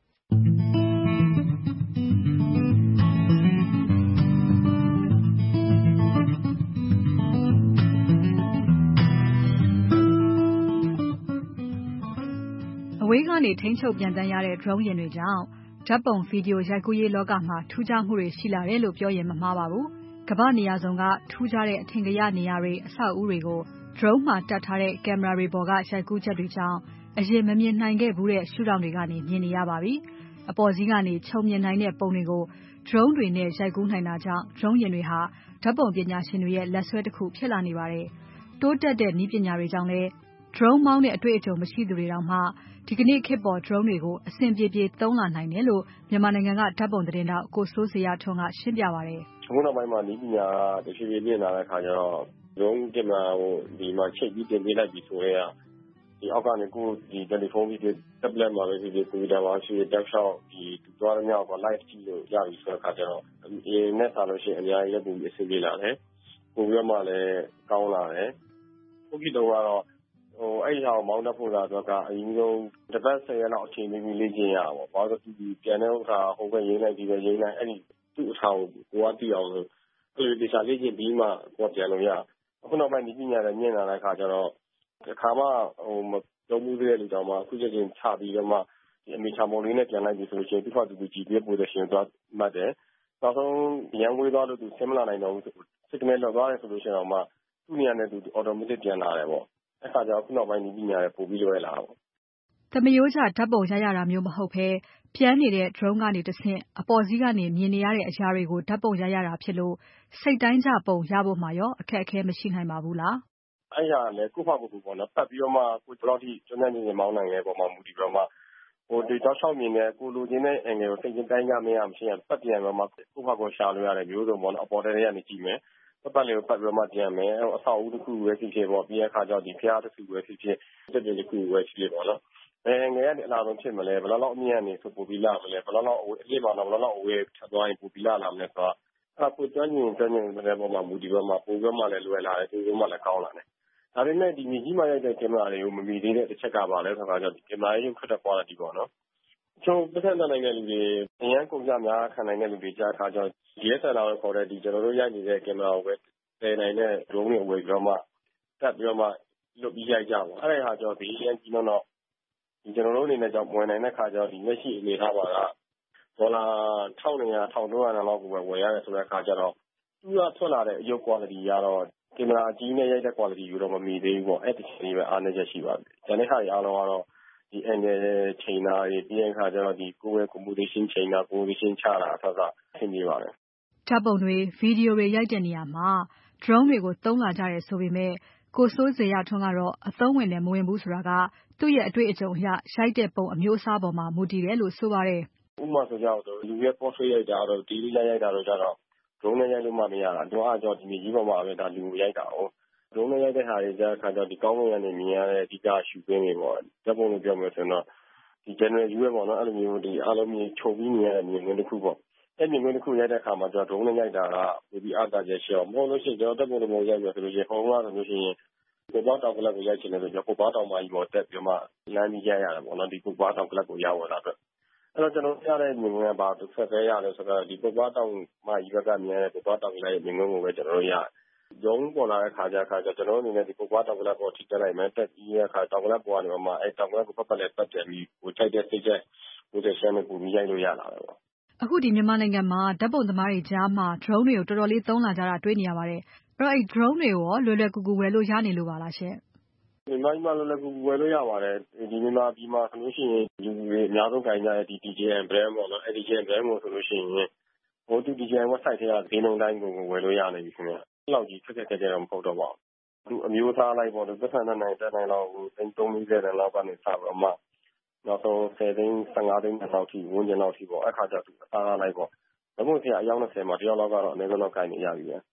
Speaker 17: အဝေးကနေထိန်းချုပ်ပြန်တမ်းရတဲ့ drone ယာဉ်တွေကြောင့်ဓာတ်ပုံဗီဒီယိုရိုက်ကူးရေးလောကမှာထူးခြားမှုတွေရှိလာတယ်လို့ပြောရင်မမှားပါဘူး။ကမ္ဘာနေရာစုံကထူးခြားတဲ့အထင်ကရနေရာတွေအဆောက်အဦတွေကို drone မှာတပ်ထားတဲ့ကင်မရာတွေပေါ်ကရိုက်ကူးချက်တွေကြောင့်အရင်မမြင်နိုင်ခဲ့ဘူးတဲ့ရှုထောင့်တွေကနေမြင်နေရပါပြီ။အပေါ်စီးကနေခြုံမြင်နိုင်တဲ့ပုံတွေကို drone တွေနဲ့ရိုက်ကူးနိုင်တာကြောင့် drone ယာဉ်တွေဟာဓာတ်ပုံပညာရှင်တွေရဲ့လက်စွဲတစ်ခုဖြစ်လာနေပါတယ်။တိုးတက်တဲ့နည်းပညာတွေကြောင့်လည်း drone မောင်းတဲ့အတွေ့အကြုံမရှိသူတွေတောင်မှဒီကနေ့ခေတ်ပေါ် drone တွေကိုအဆင်ပြေပြေသုံးလာနိုင်တယ်လို့မြန်မာနိုင်ငံကဓာတ်ပုံသတင်းတောက်ကိုစိုးစရာထွန်းကရှင်းပြပါတယ်
Speaker 18: ။အခုနောက်ပိုင်းမှာနည်းပညာတဖြည်းဖြည်းမြင့်လာတဲ့အခါကျတော့ drone ကင်မရာကိုဒီမှာချိတ်ပြီးတင်ပေးလိုက်ပြီးဆိုရင်ဒီအောက်ကနေကိုဒီတယ်လီဖုန်းပြီး tablet မှာပဲဖြစ်ဖြစ် computer မှာဖြစ်ဖြစ် desktop ဒီသွားရမြောက်က live ကြည့်လို့ရပြီဆိုတဲ့အခါကျတော့အရင်နဲ့ဆိုလို့ရှိရင်အများကြီးလည်းပုံပြီးအဆင်ပြေလာတယ်။ပုံပြီးတော့မှလည်းကောင်းလာတယ်။ခုခေတ်တော့ကတော့ဟိုအဲ့ဒီဟာကိုမောင်းတတ်ဖို့လာတော့ကအရင်ဆုံးတစ်ပတ်ဆယ်ရက်လောက်အချိန်ပြီးလေ့ကျင့်ရအောင်ပေါ့။ဘာလို့လဲဆိုတော့ပြန်တဲ့ဥစ္စာဟိုဘက်ရင်းလိုက်ဒီဘက်ရင်းလိုက်အဲ့ဒီသူ့အဆောင်ကိုကိုကတည်အောင်လို့အဲ့လိုဒီစားလေ့ကျင့်ပြီးမှကိုကပြန်လို့ရ။အခုနောက်ပိုင်းဒီပညာတွေမြင့်လာတဲ့အခါကျတော့အခါမှဟိုမလုံးမှုတဲ့လူတောင်မှအခုချက်ချင်းချပြီးတော့မှဒီအမေချာမော်လေးနဲ့ပြန်လိုက်ပြီဆိုလို့ရှိရင်သူ့ဖတ်သူက G P S position သွားမှတ်တယ်။နောက်ဆုံးရန်ဝေးသွားလို့သူဆင်းမလာနိုင်တော့ဘူး signal လောက်သွားတယ်ဆိုလို့ရှိရင်တော့မှသူ့နေရာနဲ့သူ automatic ပြန်လာတယ်ပေါ့။အဲ့ခါကျတော့ခုနောက်ပိုင်းဒီပညာတွေပို့ပြီးလွယ်လာတာပေါ့
Speaker 17: ။သမယိုးကျဓာတ်ပုံရိုက်ရတာမျိုးမဟုတ်ဘဲပြန်နေတဲ့ drone ကနေတဆင့်အပေါ်စီးကနေမြင်နေရတဲ့အရာတွေကိုဓာတ်ပုံရိုက်ရတာဖြစ်လို့စိတ်တိုင်းကျပုံရဖို့မှရောအခက်အခဲမရှိနိုင်ပါဘူးလား
Speaker 18: ။အဲ့ဟာလည်းကိုယ့်ဖာကိုယ်ပေါ့နော်ပတ်ပြီးတော့မှကိုယ်ဘယ်လောက်ထိကျွမ်းကျင်နေမောင်းနိုင်လဲပုံမှန်မူတည်ပြီးတော့မှဟိုဒီတော့ရှောက်မြင်တဲ့ကိုလိုချင်တဲ့ angle ကိုစိတ်ချင်းတိုင်းကြမရမရှိရင်ပတ်ပြန်တော့မှကိုယ့်ဖာကိုယ်ရှာလို့ရတယ်မျိုးစုံပေါ့နော်အပေါ်တဲထဲကနေကြည့်မယ်။ပတ်ပတ်လေးကိုပတ်ပြီးတော့မှပြန်မယ်။အဆောက်အဦတစ်ခုပဲဖြစ်ဖြစ်ပေါ့ပြီးတဲ့အခါကျတော့ဒီဖျားတစ်ခုပဲဖြစ်ဖြစ်တက်တယ်တစ်ခုပဲဖြစ်ဖြစ်ပေါ့နော်။ဘယ် angle ကနေအလားဆုံးဖြစ်မလဲဘယ်လောက်အမြင့်ကနေဆိုပိုပြီးလာမလဲဘယ်လောက်အလေးပါတော့ဘယ်လောက်အဝေးထပ်သွားရင်ပိုပြီးလာလာမလဲဆိုတော့အဲ့ကိုကျွမ်းကျင်ကျွမ်းကျင်တဲ့ပုံမှာမူတည်ပြီးမှပိုပြီးမှလည်းလွယ်လာတယ်ပိုပြီးမှလည်းကောင်းလာတယ်။ဒါပေမဲ့ဒီမြေကြီးမှာရိုက်တဲ့ကင်မရာတွေကိုမမီသေးတဲ့တစ်ချက်ကပါလဲဆိုတော့ဒီကင်မရာရုပ်ခတ်တဲ့ quality ပေါ့နော်။ကျွန်တော်ပတ်သက်နိုင်တဲ့လူတွေအရန်ကုန်ကြများခံနိုင်တဲ့လူတွေကြားထားကြ D S L R ကိုခေါ်တဲ့ဒီကျွန်တော်တို့ရိုက်နေတဲ့ကင်မရာကိုပဲတည်နိုင်တဲ့ drone တွေဝယ်ပြီးတော့မှတက်ပြီးတော့မှလွတ်ပြီးရိုက်ကြပါ။အဲ့ဒါဟာကျွန်တော်ဒီအရင်ကြီးတော့ဒီကျွန်တော်တို့အနေနဲ့ကြောင့်ဝင်နိုင်တဲ့ခါကျတော့ဒီလက်ရှိအနေထားပါကဒေါ်လာတစ်ထောင်နှစ်ရာတစ်ထောင်သုံးရာလောက်ကိုပဲဝယ်ရတယ်ဆိုတဲ့အခါကျတော့သူကထွက်လာတဲ့အရုပ် quality ကတော့ကင်မရာအကြီးနဲ့ရိုက်တဲ့ quality ကိုတော့မမီသေးဘူးပေါ့အဲ့ဒီချိန်ပဲအားနည်းချက်ရှိပါတယ်။ကျန်တဲ့ခါတွေအားလုံးကတော့ဒီ angle ချိန်တာတွေပြီးရင်ခါကျတော့ဒီကိုယ်ရဲ့ composition ချိန်တာ position ချတာအဆအဆင်ပြေပါတယ်
Speaker 17: ။ဓာတ်ပုံတွေဗီဒီယိုတွေရိုက်တဲ့နေရာမှာ drone တွေကိုသုံးလာကြတယ်ဆိုပေမဲ့ကိုစိုးစရာထွန်းကတော့အသုံးဝင်တယ်မဝင်ဘူးဆိုတာကသူ့ရဲ့အတွေ့အကြုံအရရိုက်တဲ့ပုံအမျိုးအစားပေါ်မှာမူတည်တယ်လို့ဆိုပါတယ်
Speaker 18: ။ဥပမာဆိုကြတော့လူရဲ့ portrait ရိုက်တာတော့ဒီလိုရိုက်တာတော့ကြတော့ drone နဲ့ရိုက်လို့မှမရတာ။တော့အားကြောင့်ဒီမြေကြီးပေါ်မှာပဲဒါလူကိုရိုက်တာ哦။ drone နဲ့ရိုက်တဲ့ဟာတွေကြတဲ့အခါကျတော့ဒီကောင်းကင်ကနေမြင်ရတဲ့အဓိကရှုခင်းတွေပေါ့။ဓာတ်ပုံလိုပြောမယ်ဆိုတော့ဒီ general view ပဲပေါ့နော်အဲ့လိုမျိုးဒီအားလုံးမြင်ချုပ်ပြီးမြင်ရတဲ့မြင်ကွင်းတစ်ခုပေါ့။အဲ့မြင်ကွင်းတစ်ခုရိုက်တဲ့အခါမှာကျတော့ drone နဲ့ရိုက်တာကပိုပြီးအားသာချက်ရှိအောင်မဟုတ်လို့ရှိရင်ကျွန်တော်ဓာတ်ပုံလိုပုံရိုက်မယ်ဆိုလို့ရှိရင်ဟိုကဆိုလို့ရှိရင်ကိုပေါတောင်ကလပ်ကိုရိုက်ချင်တယ်ဆိုတော့ကိုပေါတောင်မကြီးပေါ်တက်ပြီးမှလမ်းကြီးရိုက်ရတယ်ပေါ့နော်ဒီကိုပေါတောင်ကလပ်ကိုရောက်လာတော့အဲ့တော့ကျွန်တော်ရတဲ့မြင်ကွင်းကဘာတစ်ဆက်ပဲရတယ်ဆိုတော့ဒီကိုပေါတောင်မကြီးဘက်ကမြင်ရတဲ့ကိုပေါတောင်ကလပ်ရဲ့မြင်ကွင်းကိုပဲကျွန်တော်ရတယ်။ရုံးပေါ်လာတဲ့ခါကျခါကျကျွန်တော်အနေနဲ့ဒီကိုပေါတောင်ကလပ်ကိုထိတက်လိုက်မယ်တက်ပြီးရခါတောင်ကလပ်ပေါ်ကနေမှအဲ့တောင်ကလပ်ကိုပတ်ပတ်လဲပတ်တယ်ပြီးကိုထိုက်တဲ့စိတ်ချက်ကိုယ်ဆက်နဲ့ကိုပြီးရိုက်လို့ရလာတယ်ပေါ့
Speaker 17: ။အခုဒီမြန်မာနိုင်ငံမှာဓာတ်ပုံသမားတွေကြားမှာ drone တွေကိုတော်တော်လေးသုံးလာကြတာတွေ့နေရပါတယ်။အဲ့တော့အဲ့ drone တွေကိုရောလွယ်လွယ်ကူကူဝယ်လို့ရနေလို့ပါလားရှင်
Speaker 18: ။မြန်မာပြည်မှာလွယ်လွယ်ကူကူဝယ်လို့ရပါတယ်။ဒီမြန်မာပြည်မှာဆိုလို့ရှိရင်လူတွေအများဆုံးကင်ကြတဲ့ဒီ D J I brand ပေါ့နော်။အဲ့ D J I brand ကိုဆိုလို့ရှိရင်ဟိုသူ D J I website ထဲကဈေးနှုန်းတိုင်းကိုဝယ်လို့ရနေပြီခင်ဗျ။အဲ့လောက်ကြီးခက်ခက်ခဲခဲတော့မဟုတ်တော့ပါဘူး။သူအမျိုးသားလိုက်ပေါ့နော်။သက်ဆိုင်တဲ့နိုင်တက်နိုင်လောက်ကိုသိန်းသုံးလေးဆယ်တန်းလောက်ကနေစပြီးတော့မှနောက်ဆုံးဆယ်သိန်းဆယ့်ငါးသိန်းလောက်ထိဝန်းကျင်လောက်ထိပေါ့။အဲ့ခါကျသူအစားလိုက်ပေါ့။ဘယ်မို့ဆရာအယောက်နှစ်ဆယ်မှာတယောက်လောက်ကတော့အနည်းဆုံးတော့ကင်နေရပြီပဲ။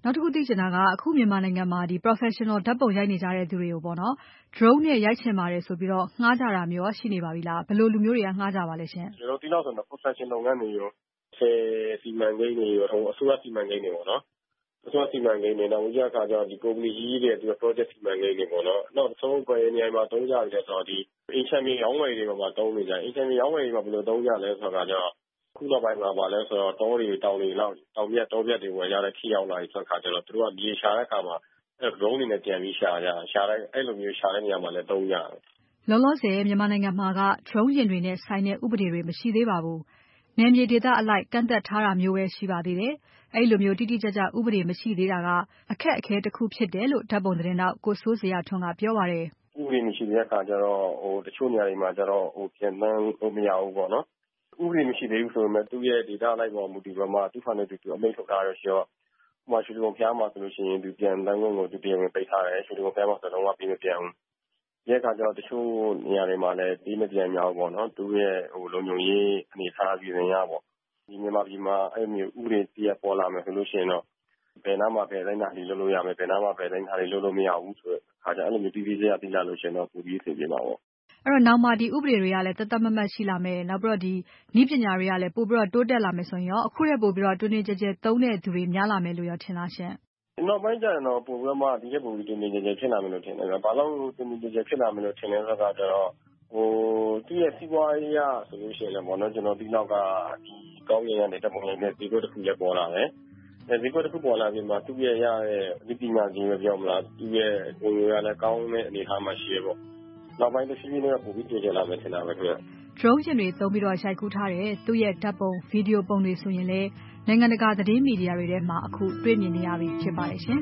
Speaker 17: နောက်တစ်ခုသိချင်တာကအခုမြန်မာနိုင်ငံမှာဒီ professional ဓာတ်ပုံရိုက်နေကြတဲ့သူတွေကိုပေါ့နော် drone နဲ့ရိုက်ချင်ပါတယ်ဆိုပြီးတော့ငှားကြတာမျိုးရှိနေပါပြီလားဘယ်လိုလူမျိုးတွေကငှားကြပါလဲရှင်
Speaker 18: ကျွန်တော်ဒီလောက်ဆိုတော့ professional လုပ်ငန်းတွေရောဆယ်စီမံကိန်းတွေရောအစိုးရစီမံကိန်းတွေပေါ့နော်အစိုးရစီမံကိန်းတွေတော့ဝိရခါကျတော့ဒီ company ကြီးတွေသူက project စီမံကိန်းတွေပေါ့နော်နောက်ဆုံးကွယ်နေရာမှာတုံးကြတယ်ဆိုတော့ဒီ ancient မြေရောင်းဝယ်တွေမှာတုံးနေကြ ancient မြေရောင်းဝယ်တွေမှာဘယ်လိုတုံးကြလဲဆိုတော့ကျတော့ခုနောက်ပိုင်းမှာပါလဲဆိုတော့တောတွေတောင်တွေလောက်တောင်မြတ်တောပြတ်တွေဝယ်ရတဲ့ခီရောက်လာပြီဆိုတဲ့ခါကျတော့သူတို့ကမြေရှာတဲ့အခါမှာအဲ drone တွေနဲ့ပြန်ပြီးရှာကြရှာတဲ့အဲ့လိုမျိုးရှာတဲ့နေရာမှာလည်းတုံးကြတယ်
Speaker 17: လောလောဆယ်မြန်မာနိုင်ငံမှာက drone ယာဉ်တွေနဲ့ဆိုင်တဲ့ဥပဒေတွေမရှိသေးပါဘူးနယ်မြေဒေသအလိုက်ကန့်သက်ထားတာမျိုးပဲရှိပါသေးတယ်အဲ့လိုမျိုးတိတိကျကျဥပဒေမရှိသေးတာကအခက်အခဲတစ်ခုဖြစ်တယ်လို့ဓာတ်ပုံသတင်းတော့ကိုစိုးစရာထွန်းကပြောပါတယ်
Speaker 18: ဥပဒေမရှိတဲ့အခါကျတော့ဟိုတချို့နေရာတွေမှာကျတော့ဟိုပြန်တန်းဟိုမရဘူးပေါ့နော်ဥပဒေမရှိသေးဘူးဆိုပေမဲ့သူ့ရဲ့ data လိုက်ပေါ်မူတည်ပြီးမှသူ့ဖာနဲ့သူအမိန့်ထုတ်ထားရရှိတော့ဟိုမှာရွှေလူပုံဖျားမှာဆိုလို့ရှိရင်သူပြန်တန်းခွင့်ကိုသူတရားဝင်ပိတ်ထားတယ်ရွှေလူပုံဖျားမှာဆိုတော့ပြီးမပြန်ဘူးဒီအခါကျတော့တချို့နေရာတွေမှာလည်းပြီးမပြန်များဘူးပေါ့နော်သူ့ရဲ့ဟိုလုံခြုံရေးအနေအထားပြည်နေရပေါ့ဒီမြန်မာပြည်မှာအဲ့မျိုးဥပဒေတရားပေါ်လာမယ်ဆိုလို့ရှိရင်တော့ဘယ်နာမှာပဲတိုင်းတာလေးလုပ်လို့ရမယ်ဘယ်နာမှာပဲတိုင်းတာလေးလုပ်လို့မရဘူးဆိုတော့အခါကျအဲ့လိုမျိုးတီးတီးကြရပြီးလာလို့ရှိရင်တော့ပူပြီးအဆင်ပြေမှာပေါ့
Speaker 17: အဲ့တော့နောက်မှဒီဥပဒေတွေကလည်းတသက်မမတ်ရှိလာမယ်နောက်ပြီးတော့ဒီနည်းပညာတွေကလည်းပို့ပြီးတော့တိုးတက်လာမယ်ဆိုရင်ရောအခုတည်းပို့ပြီးတော့တွင်းတွင်းကြဲကြဲသုံးတဲ့သူတွေများလာမယ်လို့ရောထင်လားရှင်
Speaker 18: နောက်ပိုင်းကျရင်တော့ပို့ပြီးတော့မှဒီချက်ပို့ပြီးတွင်းတွင်းကြဲကြဲဖြစ်လာမယ်လို့ထင်တယ်ဘာလို့တွင်းတွင်းကြဲကြဲဖြစ်လာမယ်လို့ထင်လဲဆိုတော့ကျတော့ဟိုသူ့ရဲ့စီးပွားရေးရဆိုလို့ရှိရင်လည်းပေါ့နော်ကျွန်တော်ဒီနောက်ကဒီကောင်းရည်ရတဲ့တပ်ပုံလေးနဲ့ဒီလိုတစ်ခုလည်းပေါ်လာတယ်အဲဒီကိုတစ်ခုပေါ်လာပြီးမှသူ့ရဲ့ရတဲ့ဒီပညာကြီးပဲပြောမလားသူ့ရဲ့ကိုယ်ရလည်းကောင်းတဲ့အနေအထားမှာရှိရပေါ့နောက်ပိုင်းတစ်ဖြည်းဖြည်းနဲ့ပို့ပြီးကြည့်ကြလာမယ်ထင်တာပဲခင်ဗျ
Speaker 17: drone ယာဉ်တွေသုံးပြီးတော့ရိုက်ကူးထားတဲ့သူ့ရဲ့ဓာတ်ပုံဗီဒီယိုပုံတွေဆိုရင်လည်းနိုင်ငံတကာသတင်းမီဒီယာတွေထဲမှာအခုတွေ့မြင်နေရပြီဖြစ်ပါတယ်ရှင်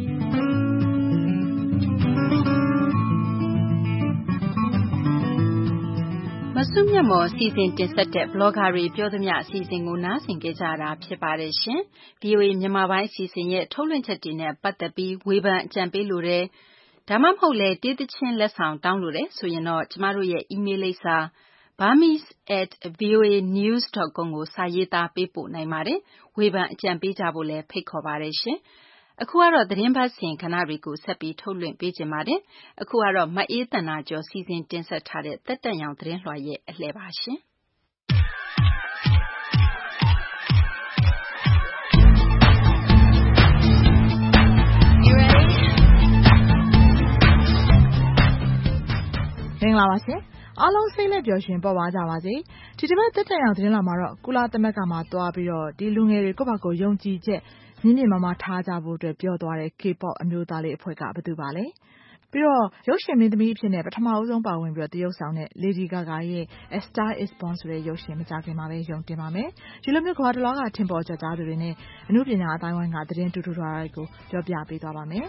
Speaker 2: မဆုမြတ်မော်စီစဉ်တင်ဆက်တဲ့ blogger တွေပြောသမျှအစီအစဉ်ကိုနားဆင်ကြကြတာဖြစ်ပါတယ်ရှင်။ V O A မြန်မာပိုင်းအစီအစဉ်ရဲ့ထုတ်လွှင့်ချက်တွေနဲ့ပတ်သက်ပြီးဝေဖန်အကြံပေးလိုတဲ့ဒါမှမဟုတ်လေတေးသချင်းလက်ဆောင်တောင်းလို့တဲ့ဆိုရင်တော့ကျမတို့ရဲ့ email လိပ်စာ burmese at voa news dot com ကိုစာရေးသားပေးပို့နိုင်ပါတယ်။ဝေဖန်အကြံပေးကြဖို့လည်းဖိတ်ခေါ်ပါတယ်ရှင်။အခုကတော့သတင်းပတ်စဉ်ခဏတွေကိုဆက်ပြီးထုတ်လွှင့်ပေးကြပါတယ်။အခုကတော့မအေးတနာကျော်စီစဉ်တင်ဆက်ထားတဲ့တက်တက်ရောင်သတင်းလွှာရဲ့အလှည့်ပါရှင်။
Speaker 6: မင်္ဂလာပါရှင်အားလုံးစိတ်လက်ပျော်ရွှင်ပေါ်ပါကြပါစေဒီတစ်ပတ်တက်တက်အောင်သတင်းလာမှာတော့ကုလသမဂ္ဂမှာတွားပြီးတော့ဒီလူငယ်တွေကိုယ့်ဘာကိုယုံကြည်ချက်မြင့်မြင့်မားမားထားကြဖို့အတွက်ပြောသွားတဲ့ K-pop အမျိုးသားလေးအဖွဲ့ကဘယ်သူပါလဲပြီးတော့ရုပ်ရှင်မင်းသမီးအဖြစ်နဲ့ပထမအဆုံးပါဝင်ပြီးတော့တရုတ်ဆောင်တဲ့ Lady Gaga ရဲ့ A Star Is Born ဆိုတဲ့ရုပ်ရှင်မကြခင်မှာပဲရုံတင်ပါမယ်ဒီလိုမျိုးကမ္ဘာတစ်လောကထင်ပေါ်ကြကြသူတွေနဲ့အမှုပညာအတိုင်းဝိုင်းကသတင်းတူတူထွားတွေကိုပြောပြပေးသွားပါမယ်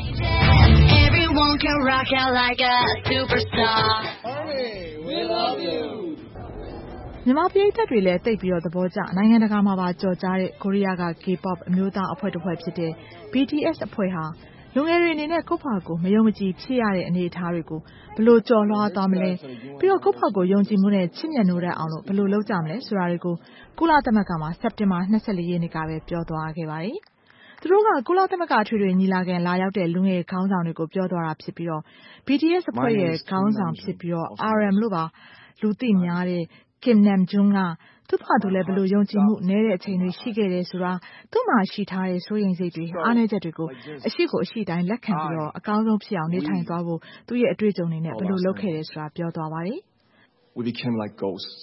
Speaker 6: Everyone can rock out like a superstar Army we love you မြန်မာပြည်သက်တွေလည်းတိတ်ပြီးတော့သဘောကျနိုင်ငံတကာမှာပါကြော်ကြားတဲ့ကိုရီးယားက K-pop အမျိုးသားအဖွဲ့တစ်ဖွဲ့ဖြစ်တဲ့ B T S အဖွဲ့ဟာလူငယ်တွေအနေနဲ့ကိုယ့်ဘာကိုမယုံမကြည်ဖြစ်ရတဲ့အနေအထားတွေကိုဘယ်လိုကြော်လွှားသွားမလဲပြီးတော့ကိုယ့်ဘာကိုယုံကြည်မှုနဲ့ချစ်မြတ်နိုးတတ်အောင်လို့ဘယ်လိုလုပ်ကြမလဲဆိုတာတွေကိုကုလသမဂ္ဂမှာစက်တင်ဘာ၂၄ရက်နေ့ကပဲပြောသွားခဲ့ပါတယ်သူတို့ကကုလသမဂ္ဂအထွေထွေညီလာခံလာရောက်တဲ့လူငယ်ခေါင်းဆောင်တွေကိုပြောသွားတာဖြစ်ပြီးတော့ B T S အဖွဲ့ရဲ့ခေါင်းဆောင်ဖြစ်ပြီးတော့ R M လို့ပါလူသိများတဲ့ Kim Namjoon ကသူ့ဘာသူလည်းဘယ်လိုယုံကြည်မှုနည်းတဲ့အချိန်တွေရှိခဲ့တယ်ဆိုတာသူ့မှာရှိထားတဲ့စိုးရိမ်စိတ်တွေအားနည်းချက်တွေကိုအရှိကိုအရှိတိုင်းလက်ခံပြီးတော့အကောင်းဆုံးဖြစ်အောင်နေထိုင်သွားဖို့သူ့ရဲ့အတွေ့အကြုံတွေနဲ့ဘယ်လိုလုပ်ခဲ့တယ်ဆိုတာပြောသွားပါတယ်
Speaker 19: We became like ghosts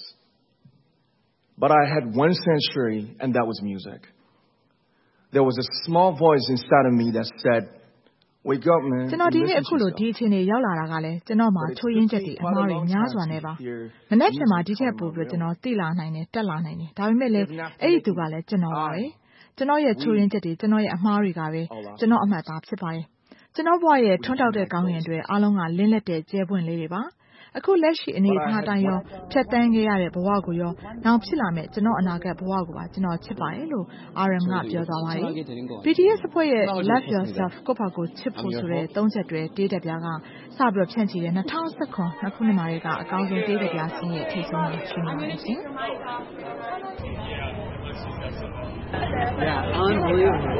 Speaker 19: but I had one sanctuary and that was music There was a small voice inside of me that said Wake up man ကျွန်တော်ဒီနေ့အခုလိုဒီအချိန်တွေရောက်လာတာကလည်းကျွန်တော်မှာချိုးရင်းချက်တွေအမှားတွေများစွာနဲ့ပါမနေ့ကမှဒီချက်ပို့ပြီးကျွန်တော်သိလာနိုင်တယ်တက်လာနိုင်တယ်ဒါပေမဲ့လည်းအဲ့ဒီသူကလည်းကျွန်တော်ပါပဲကျွန်တော်ရဲ့ချိုးရင်းချက်တွေကျွန်တော်ရဲ့အမှားတွေကပဲကျွန်တော်အမှတ်သားဖြစ်ပါတယ်ကျွန်တော်ဘဝရဲ့ထွန်းတောက်တဲ့ကောင်းရင်တွေအားလုံးကလင်းလက်တဲ့ကျဲပွင့်လေးတွေပါအခုလက်ရှိအနေအထားတိုင်းရောဖြတ်တန်းခဲ့ရတဲ့ဘဝကိုရောနောက်ဖြစ်လာမဲ့ကျွန်တော်အနာဂတ်ဘဝကိုပါကျွန်တော်ချစ်ပါတယ်လို့ R M ကပြောသွားပါတယ် B T S အဖွဲ့ရဲ့ Love Yourself ကိုယ့်ဘာကိုချစ်ဖို့ဆိုတဲ့သုံးချက်တွေတေးတက်ပြားကစပြီးတော့ဖြန့်ချီတဲ့၂၀၁၇ခုနှစ်မှာကအကောင်းဆုံးတေးတက်ပြားဆင်းရဲ့ထိပ်ဆုံးမှာရှိနေပါတယ်ရှင်
Speaker 16: Yeah, unbelievable.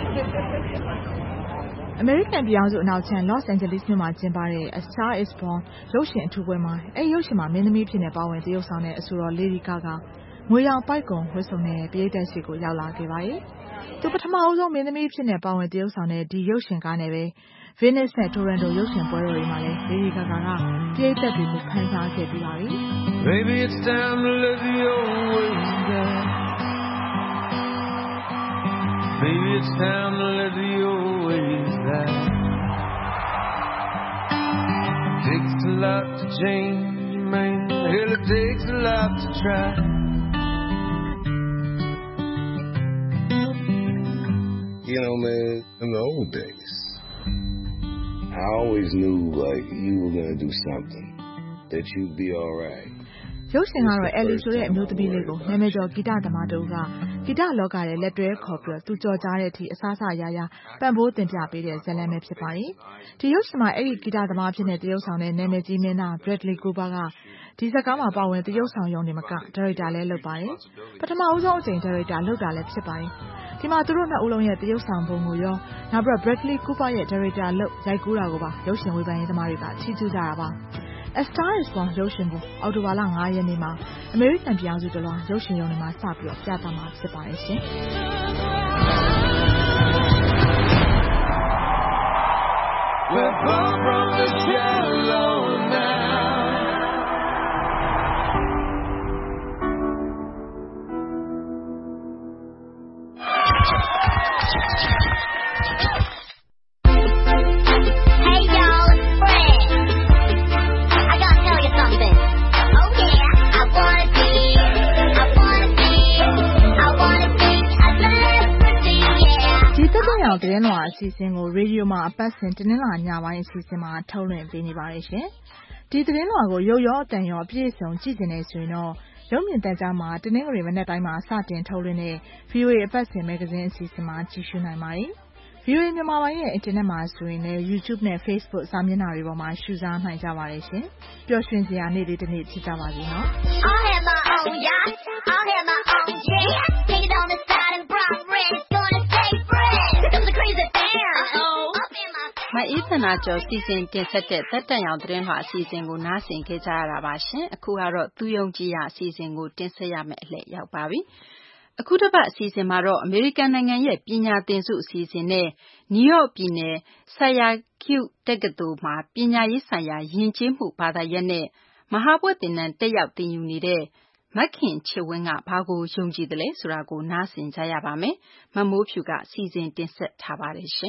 Speaker 6: အမေရိကန်ပြည်အောင်စုအနောက်ခြမ်း Los Angeles မြို့မှာကျင်းပတဲ့ A Star Is Born ရုပ်ရှင်အထူးပွဲမှာအဲဒီရုပ်ရှင်မှာမင်းသမီးဖြစ်နေပါဝင်တရုပ်ဆောင်တဲ့အဆိုတော် Lady Gaga ငွေရောင်ပိုက်ကွန်ဝတ်စုံနဲ့ပရိသတ်ရှိကိုရောက်လာခဲ့ပါတယ်။သူပထမအဆုံးမင်းသမီးဖြစ်နေပါဝင်တရုပ်ဆောင်တဲ့ဒီရုပ်ရှင်ကားနဲ့ပဲ Venice နဲ့ Toronto ရုပ်ရှင်ပွဲတော်တွေမှာလည်း Lady Gaga ကပရိသတ်တွေကိုဖန်ဆားခဲ့ပြီးပါပြီ။
Speaker 20: Baby, it's time to let the old ways die. Baby, it's time to let the old ways die. Takes a lot to change, man. Hell, it takes a lot to try.
Speaker 21: You know, man, in the old days, I always knew, like, you were gonna do something, that you'd be all right.
Speaker 6: ရုပ်ရှင်ကတော့ Ellie ဆိုတဲ့အမျိုးသမီးလေးကိုနာမည်ကျော်ဂီတသမားတူကဂီတလောကရဲ့လက်တွဲခေါ်ပြီးသူကြော်ကြားတဲ့အထိအစားအစာရရပံ့ပိုးတင်ပြပေးတဲ့ဇာတ်လမ်းပဲဖြစ်ပါတယ်။ဒီရုပ်ရှင်မှာအဲ့ဒီဂီတသမားဖြစ်တဲ့တရုပ်ဆောင်တဲ့နာမည်ကြီးမင်းသား Bradley Cooper ကဒီဇာတ်ကားမှာပါဝင်တရုပ်ဆောင်ရုံနဲ့မကဒါရိုက်တာလည်းလုပ်ပါတယ်။ပထမဦးဆုံးအကြိမ်ဒါရိုက်တာလုပ်တာလည်းဖြစ်ပါတယ်။ဒီမှာသူတို့နှစ်ဦးလုံးရဲ့တရုပ်ဆောင်ပုံကိုရောနောက်ပြီး Bradley Cooper ရဲ့ဒါရိုက်တာလုပ်ရိုက်ကူးတာကိုပါရုပ်ရှင်ဝေဖန်ရေးသမားတွေကချီးကျူးကြတာပါ။ A Star Is Born ရုပ်ရှင်ကိုအောက်တိုဘာလ၅ရက်နေ့မှာအမေရိကန်ပြည်အောင်စုတလွှားရုပ်ရှင်ရုံတွေမှာစပြီးပြသမှာဖြစ်ပါတယ်ရှင်။
Speaker 20: We're born from the shallow now.
Speaker 6: Now, the Renwa season will radio ma a person to Nila Nyawa season ma tolerant Vinny Variation. Did the Renwa go yo yo than your place on season you know. Young Tazama, the name of Venetama Satin tolerant, view a person magazine season ma Chishuna Mai. Viewing the Mawaya internet master in YouTube and Facebook seminary or my shoes on my Javariation. Joshua they are needed to need Chitavazino.
Speaker 22: I'll have my own yacht, I'll have my own jet. Take it on the side and brown red, gonna stay fresh. Comes a crazy bear. Uh-oh.
Speaker 2: My Ethernacho season can set it that day out in her season go nothing gets out of our shin, a kuharo, two young Gia season go tinsayam late yababi. Akutaba season maro American nangaye pinya tensu season ne New York pine saya Q tegetu ma pinya yisaya yinchimu pada yene mahabwatinan teyap tinunide makin chewinga pago yongji dele surago nasin jayabame mamuphuga season tinset tabarishin.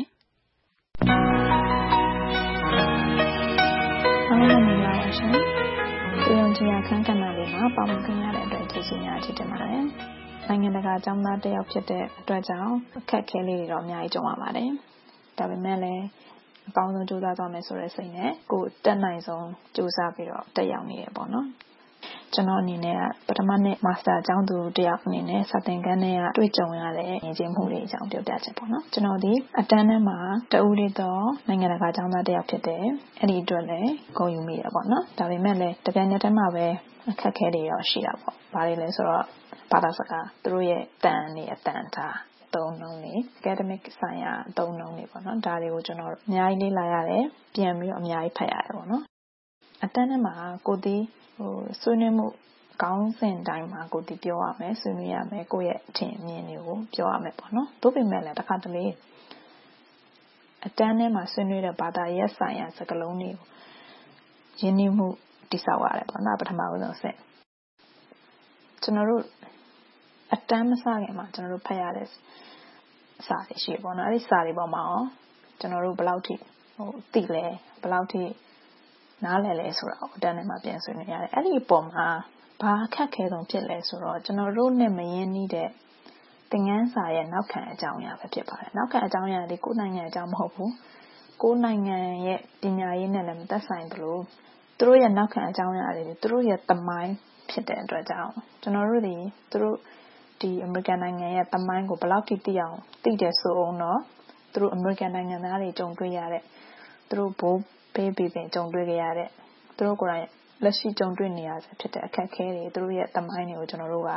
Speaker 14: Hello, Yongjiya kankanale ma pamukanya de atwai tisinya chitimare. နိုင်ငံတကာကျောင်းသားတစ်ယောက်ဖြစ်တဲ့အတွက်ကြောင့်အခက်အခဲလေးတွေတော့အများကြီးကြုံရပါတယ်။ဒါပေမဲ့လည်းအကောင်းဆုံးကြိုးစားသွားမယ်ဆိုတဲ့စိတ်နဲ့ကိုယ်တက်နိုင်ဆုံးကြိုးစားပြီးတော့တက်ရောက်နေရပေါ့နော်။ကျွန်တော်အနေနဲ့ပထမနှစ် Master ကျောင်းသူတစ်ယောက်အနေနဲ့စတင်ခန်းထဲကတွေ့ကြုံရတဲ့ဉာဏ်ချင်းမှုတွေအကြောင်းပြောပြချင်ပေါ့နော်။ကျွန်တော်ဒီအတန်းထဲမှာတဦးလေးတော့နိုင်ငံတကာကျောင်းသားတစ်ယောက်ဖြစ်တယ်။အဲ့ဒီအတွက်လည်းဂုဏ်ယူမိတယ်ပေါ့နော်။ဒါပေမဲ့လည်းတပြိုင်နက်တည်းမှာပဲအခက်အခဲတွေရောရှိတာပေါ့။ဘာတွေလဲဆိုတော့ဘာသာစကားသူတို့ရဲ့တန်နေအတန်ထားသုံးနှုန်းနေ academic ဆိုင်ရာသုံးနှုန်းနေပေါ့နော်ဒါတွေကိုကျွန်တော်အများကြီးလေ့လာရတယ်ပြန်ပြီးတော့အများကြီးဖတ်ရတယ်ပေါ့နော်အတန်းထဲမှာကိုဒီဟိုဆွေးနွေးမှုကောင်းစဉ်တိုင်းမှာကိုဒီပြောရမယ်ဆွေးနွေးရမယ်ကိုယ့်ရဲ့အထင်အမြင်တွေကိုပြောရမယ်ပေါ့နော်သို့ပေမဲ့လည်းတစ်ခါတလေအတန်းထဲမှာဆွေးနွေးတဲ့ဘာသာရပ်ဆိုင်ရာစကားလုံးတွေကိုရင်းနှီးမှုတိဆောက်ရတယ်ပေါ့နော်ပထမဦးဆုံးဆက်ကျွန်တော်တို့အတန်းမစခင်မှာကျွန်တော်တို့ဖတ်ရတဲ့စာတွေရှိပေါ့နော်အဲ့ဒီစာတွေပေါ်မှာရောကျွန်တော်တို့ဘယ်လောက်ထိဟိုသိလဲဘယ်လောက်ထိနားလည်လဲဆိုတာကိုအတန်းထဲမှာပြန်ဆွေးနွေးရတယ်အဲ့ဒီအပေါ်မှာဘာအခက်ခဲဆုံးဖြစ်လဲဆိုတော့ကျွန်တော်တို့နဲ့မရင်းနှီးတဲ့သင်ခန်းစာရဲ့နောက်ခံအကြောင်းအရာပဲဖြစ်ပါတယ်နောက်ခံအကြောင်းအရာဒီကိုယ်နိုင်ငံအကြောင်းမဟုတ်ဘူးကိုယ်နိုင်ငံရဲ့ပညာရေးနဲ့လည်းမသက်ဆိုင်ဘူးလို့သူတို့ရဲ့နောက်ခံအကြောင်းအရာတွေသူတို့ရဲ့သမိုင်းဖြစ်တဲ့အတွက်ကြောင့်ကျွန်တော်တို့ဒီသူတို့ဒီအမေရိကန်နိုင်ငံရဲ့သမိုင်းကိုဘယ်လောက်ထိသိအောင်သိတယ်ဆိုအောင်တော့သူတို့အမေရိကန်နိုင်ငံသားတွေကြုံတွေ့ရတဲ့သူတို့ဘိုးဘေးဘေးပင်ကြုံတွေ့ကြရတဲ့သူတို့ကိုယ်တိုင်လက်ရှိကြုံတွေ့နေရတဲ့ဖြစ်တဲ့အခက်အခဲတွေသူတို့ရဲ့သမိုင်းတွေကိုကျွန်တော်တို့က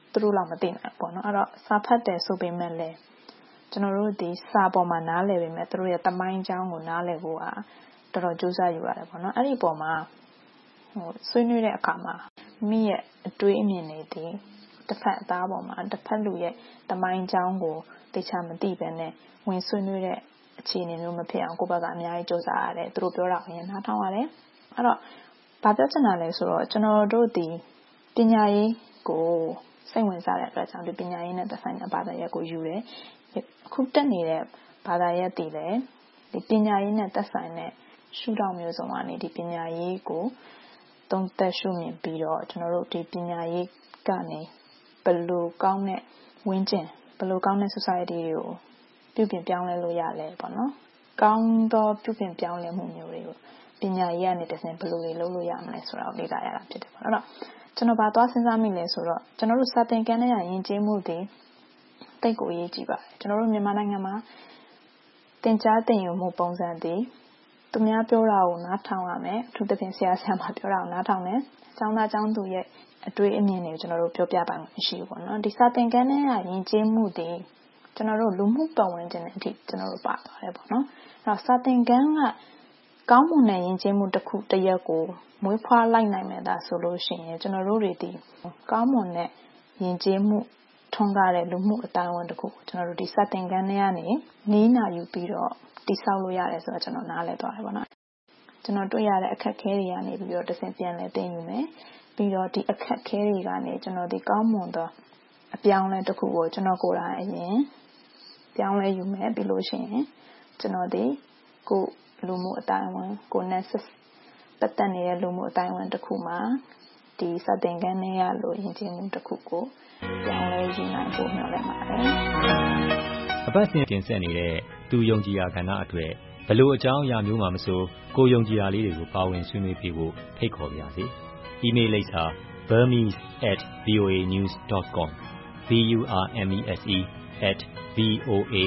Speaker 14: သူတို့လောက်မသိနိုင်ပေါ့နော်အဲ့တော့စာဖတ်တယ်ဆိုပေမဲ့လည်းကျွန်တော်တို့ဒီစာပေါ်မှာနားလည်ပေမဲ့သူတို့ရဲ့တမိုင်းကြောင်းကိုနားလည်ဖို့ဟာတော်တော်ကြိုးစားယူရတယ်ပေါ့နော်အဲ့ဒီပေါ်မှာဟိုဆွေးနွေးတဲ့အခါမှာမိရဲ့အတွေးအမြင်တွေဒီတစ်ဖက်အသားပေါ်မှာတစ်ဖက်လူရဲ့တမိုင်းကြောင်းကိုသိချာမသိဘဲနဲ့ဝင်ဆွေးနွေးတဲ့အခြေအနေမျိုးမဖြစ်အောင်ကိုယ့်ဘက်ကအများကြီးကြိုးစားရတယ်သူတို့ပြောတာကိုရင်နားထောင်ရတယ်အဲ့တော့ဘာပြောချင်တာလဲဆိုတော့ကျွန်တော်တို့ဒီပညာရေးကိုစိတ်ဝင်စားတဲ့အတွက်ကြောင့်ဒီပညာရေးနဲ့သက်ဆိုင်တဲ့ဘာသာရပ်ကိုယူတယ်အခုတက်နေတဲ့ဘာသာရပ်တည်တယ်ဒီပညာရေးနဲ့သက်ဆိုင်တဲ့ရှုထောင့်မျိုးစုံကနေဒီပညာရေးကိုသုံးသပ်ရှုမြင်ပြီးတော့ကျွန်တော်တို့ဒီပညာရေးကနေဘယ်လိုကောင်းတဲ့ဝန်းကျင်ဘယ်လိုကောင်းတဲ့ society တွေကိုပြုပြင်ပြောင်းလဲလို့ရလဲပေါ့နော်ကောင်းသောပြုပြင်ပြောင်းလဲမှုမျိုးတွေကိုပညာရေးကနေတစ်ဆင့်ဘယ်လိုတွေလုပ်လို့ရမလဲဆိုတာကိုလေ့လာရတာဖြစ်တယ်ပေါ့နော်ကျွန်တော်ဘာသွားစဉ်းစားမိလဲဆိုတော့ကျွန်တော်တို့စာသင်ခန်းထဲရယဉ်ကျေးမှုတွေတိတ်ကိုအရေးကြီးပါတယ်ကျွန်တော်တို့မြန်မာနိုင်ငံမှာသင်ကြားသင်ယူမှုပုံစံတွေသူများပြောတာကိုနားထောင်ရမယ်အထူးသဖြင့်ဆရာဆရာမပြောတာကိုနားထောင်မယ်ကျောင်းသားကျောင်းသူရဲ့အတွေ့အမြင်တွေကိုကျွန်တော်တို့ပြောပြပါမှမရှိဘူးပေါ့နော်ဒီစာသင်ခန်းထဲရယဉ်ကျေးမှုတွေကျွန်တော်တို့လူမှုပတ်ဝန်းကျင်နဲ့အထိကျွန်တော်တို့ပါသွားတယ်ပေါ့နော်အဲ့တော့စာသင်ခန်းကကောင်းမွန်တဲ့ယဉ်ကျေးမှုတစ်ခုတစ်ရပ်ကိုမွေးဖွားလိုက်နိုင်မယ်ဒါဆိုလို့ရှိရင်ကျွန်တော်တို့တွေဒီကောင်းမွန်တဲ့ယဉ်ကျေးမှုထွန်းကားတဲ့လူမှုအတိုင်းအဝန်တစ်ခုကျွန်တော်တို့ဒီစာသင်ခန်းထဲကနေနီးနာယူပြီးတော့တိဆောက်လို့ရတယ်ဆိုတော့ကျွန်တော်နားလည်သွားတယ်ပေါ့နော်ကျွန်တော်တွေ့ရတဲ့အခက်အခဲတွေကနေပြီးတော့တစ်ဆင့်ပြန်လဲသိယူမယ်ပြီးတော့ဒီအခက်အခဲတွေကနေကျွန်တော်ဒီကောင်းမွန်သောအပြောင်းလဲတစ်ခုကိုကျွန်တော်ကိုယ်တိုင်အရင်ပြောင်းလဲယူမယ်ပြီးလို့ရှိရင်ကျွန်တော်ဒီကိုလူမှုအတိုင်းအဝန်ကိုနဲ့ပတ်သက်နေတဲ့လူမှုအတိုင်းအဝန်တစ်ခုမှာဒီစတင်ခန်းထဲရလို့ယဉ်ကျေးမှုတစ်ခုကိုပြောင်းလဲယူနိုင်ဖို့မျှော်လင့်ပါတယ်
Speaker 1: ။အပတ်စဉ်တင်ဆက်နေတဲ့သူယုံကြည်ရာကဏ္ဍအတွက်ဘလို့အကြောင်းအရာမျိုးမှမဆိုကိုယုံကြည်ရာလေးတွေကိုပါဝင်ဆွေးနွေးပြဖို့ဖိတ်ခေါ်ပါရစေ။ email လိပ်စာ burmese at voa news dot com b u r m e s e at v o a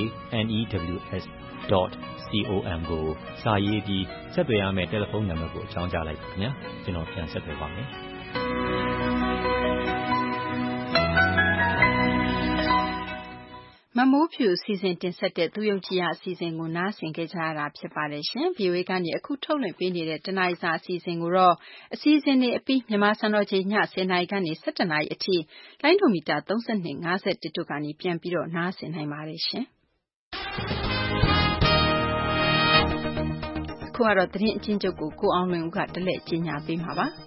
Speaker 1: news dot com ကိုစာရေးပြီးဆက်သွယ်ရမယ့်တယ်လီဖုန်းနံပါတ်ကိုအကြောင်းကြားလိုက်ပါခင်ဗျာကျွန်တော်ပြန်ဆက်သွယ်ပါမယ်
Speaker 2: မမိုးဖြူစီစဉ်တင်ဆက်တဲ့သူယုံကြည်ရာအစီအစဉ်ကိုနားဆင်ကြကြရတာဖြစ်ပါတယ်ရှင်။ဗီအိုအေကနေအခုထုတ်လွှင့်ပေးနေတဲ့တနင်္လာစာအစီအစဉ်ကိုတော့အစီအစဉ်တွေအပြီးမြန်မာစံတော်ချိန်ညဆယ်နာရီကနေဆယ်တစ်နာရီအထိလိုင်းဒိုမီတာသုံး၂ ၅၁တို့ကနေပြန်ပြီးတော့နားဆင်နိုင်ပါတယ်ရှင်။အခုကတော့သတင်းအချင်းချုပ်ကိုကိုအောင်လွင်ဦးကတလက်ကြီးညာပေးမှာပါ။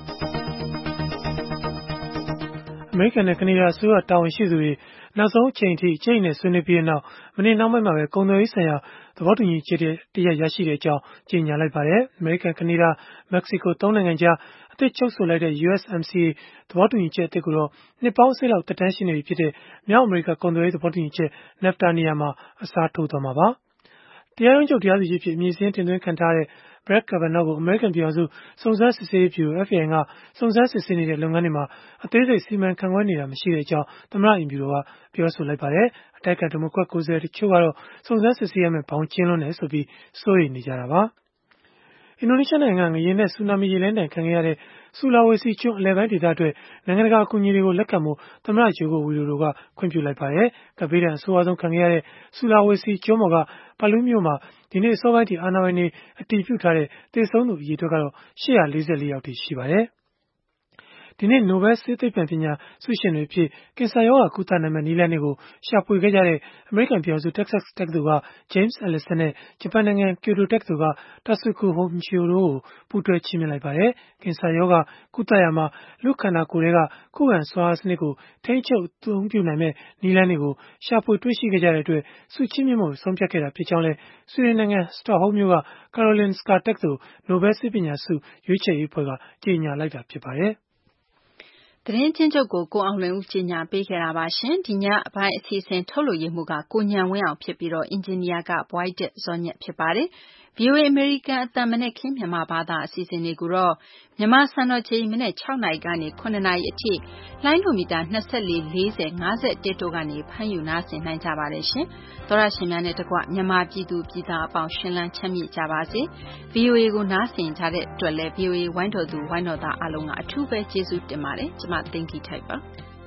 Speaker 3: အမေရိကန်နဲ့ကနေဒါအစိုးရတာဝန်ရှိသူတွေနောက်ဆုံးအချိန်ထိအကျိတ်နဲ့ဆွေးနွေးပြီးတဲ့နောက်မနေ့နောက်ပိုင်းမှာပဲကုန်သွယ်ရေးဆိုင်ရာသဘောတူညီချက်တရရရှိတဲ့အကြောင်းကြေညာလိုက်ပါတယ်။အမေရိကန်ကနေဒါမက္ကဆီကိုသုံးနိုင်ငံကြားအသစ်ချုပ်ဆိုလိုက်တဲ့ U S M C A သဘောတူညီချက်အသစ်ကိုတော့နှစ်ပေါင်းအစိလောက်တက်တန်းရှိနေပြီဖြစ်တဲ့မြောက်အမေရိကကုန်သွယ်ရေးသဘောတူညီချက် NAFTA နေရာမှာအစားထိုးသွားမှာပါ။တရားရုံးချုပ်တရားသူကြီးဖြစ်အမည်စင်းတင်သွင်းခံထားတဲ့Brett Kavanaugh ကိုအမေရိကန်ပြည်ထောင်စုစုံစမ်းစစ်ဆေးရေးဗျူရို F B I ကစုံစမ်းစစ်ဆေးနေတဲ့လုပ်ငန်းတွေမှာအသေးစိတ်စီမံခန့်ခွဲနေတာမရှိတဲ့အကြောင်းသမ္မတအိမ်ဖြူတော်ကပြောဆိုလိုက်ပါတယ်။အတိုက်ကဒီမိုကရက်ကိုယ်စားလှယ်တချို့ကတော့စုံစမ်းစစ်ဆေးရမယ့်ဘောင်ကျဉ်းလွန်းတယ်ဆိုပြီးစိုးရိမ်နေကြတာပါ။အင်ဒိုနီးရှားနိုင်ငံငရေနဲ့ဆူနာမီရေလှိုင်းဒဏ်ခံခဲ့ရတဲ့ဆူလာဝေစီကျွန်းအလယ်ပိုင်းဒေသအတွက်နိုင်ငံတကာအကူအညီတွေကိုလက်ခံဖို့သမ္မတဂျိုကိုဝီဒိုဒိုကခွင့်ပြုလိုက်ပါတယ်။ကပ်ဘေးဒဏ်အဆိုးအဆုံးခံခဲ့ရတဲ့ဆူလာဝေစီကျွန်းပေါ်ကပါလူးမြို့မှာဒီနေ့အစောပိုင်းထိအာဏာပိုင်တွေအတည်ပြုထားတဲ့သေဆုံးသူအရေအတွက်ကတော့ရှစ်ရာလေးဆယ်လေးယောက်ထိရှိပါတယ်။ဒီနေ့နိုဘယ်ဆေးသိပ္ပံပညာဆုရှင်တွေဖြစ်ကင်ဆာရောဂါကုသနိုင်မယ့်နည်းလမ်းတွေကိုရှာဖွေခဲ့ကြတဲ့အမေရိကန်ပြည်ထောင်စုတက္ကဆက်တက္ကသိုလ်က James Allison နဲ့ဂျပန်နိုင်ငံကျိုတိုတက္ကသိုလ်က Tasuku Honchio တို့ကိုပူးတွဲချီးမြှင့်လိုက်ပါတယ်။ကင်ဆာရောဂါကုသရာမှာလူခန္ဓာကိုယ်ထဲကခုခံစွမ်းအားစနစ်ကိုထိန်းချုပ်အသုံးပြုနိုင်မယ့်နည်းလမ်းတွေကိုရှာဖွေတွေ့ရှိခဲ့ကြတဲ့အတွက်ဆုချီးမြှင့်ဖို့ဆုံးဖြတ်ခဲ့တာဖြစ်ကြောင်းလည်းဆွီဒင်နိုင်ငံစတော့ဟုမ်းမြို့က Karolinska တက္ကသိုလ်နိုဘယ်ဆေးပညာဆုရွေးချယ်ရေးအဖွဲ့ကကြေညာလိုက်တာဖြစ်ပါတယ်။
Speaker 2: သတင်းချင်းချုပ်ကိုကိုအောင်လွင်ဦးကြီးညာပေးခဲ့တာပါရှင်ဒီညအပိုင်းအစီအစဉ်ထုတ်လို့ရမှုကကိုညံဝင်းအောင်ဖြစ်ပြီးတော့အင်ဂျင်နီယာကဘွိုက်တက်ဇော်ညက်ဖြစ်ပါတယ် ဗီအိုအေ American အတန်မနဲ့ခင်းမြန်မာဘာသာအစီအစဉ်တွေကိုတော့မြန်မာစံတော်ချိန်မနေ့၆နာရီကနေ9နာရီအထိလိုင်းဒိုမီတာ၂၄ ၄၀ ၅၁တို့ကနေဖမ်းယူနားဆင်နိုင်ကြပါတယ်ရှင်သောရရှင်များနဲ့တကွမြန်မာပြည်သူပြည်သားအပေါင်းရှင်လန်းချမ်းမြေ့ကြပါစေ ဗီအိုအေ ကိုနားဆင်ကြတဲ့အတွက်လည်း ဗီအိုအေ ဝိုင်းတော်သူဝိုင်းတော်သားအားလုံးကအထူးပဲကျေးဇူးတင်ပါတယ်ကျမသိင်္ဂီထိုက်ပါ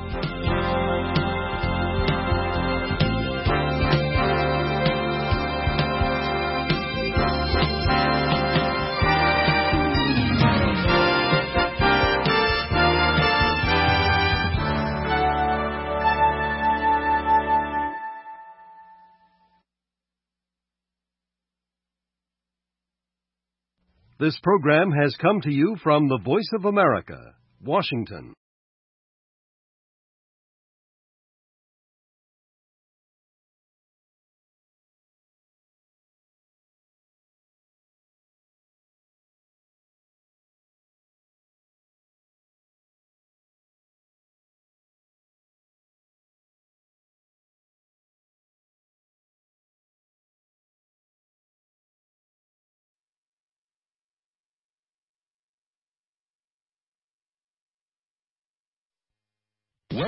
Speaker 4: This program has come to you from the Voice of America, Washington.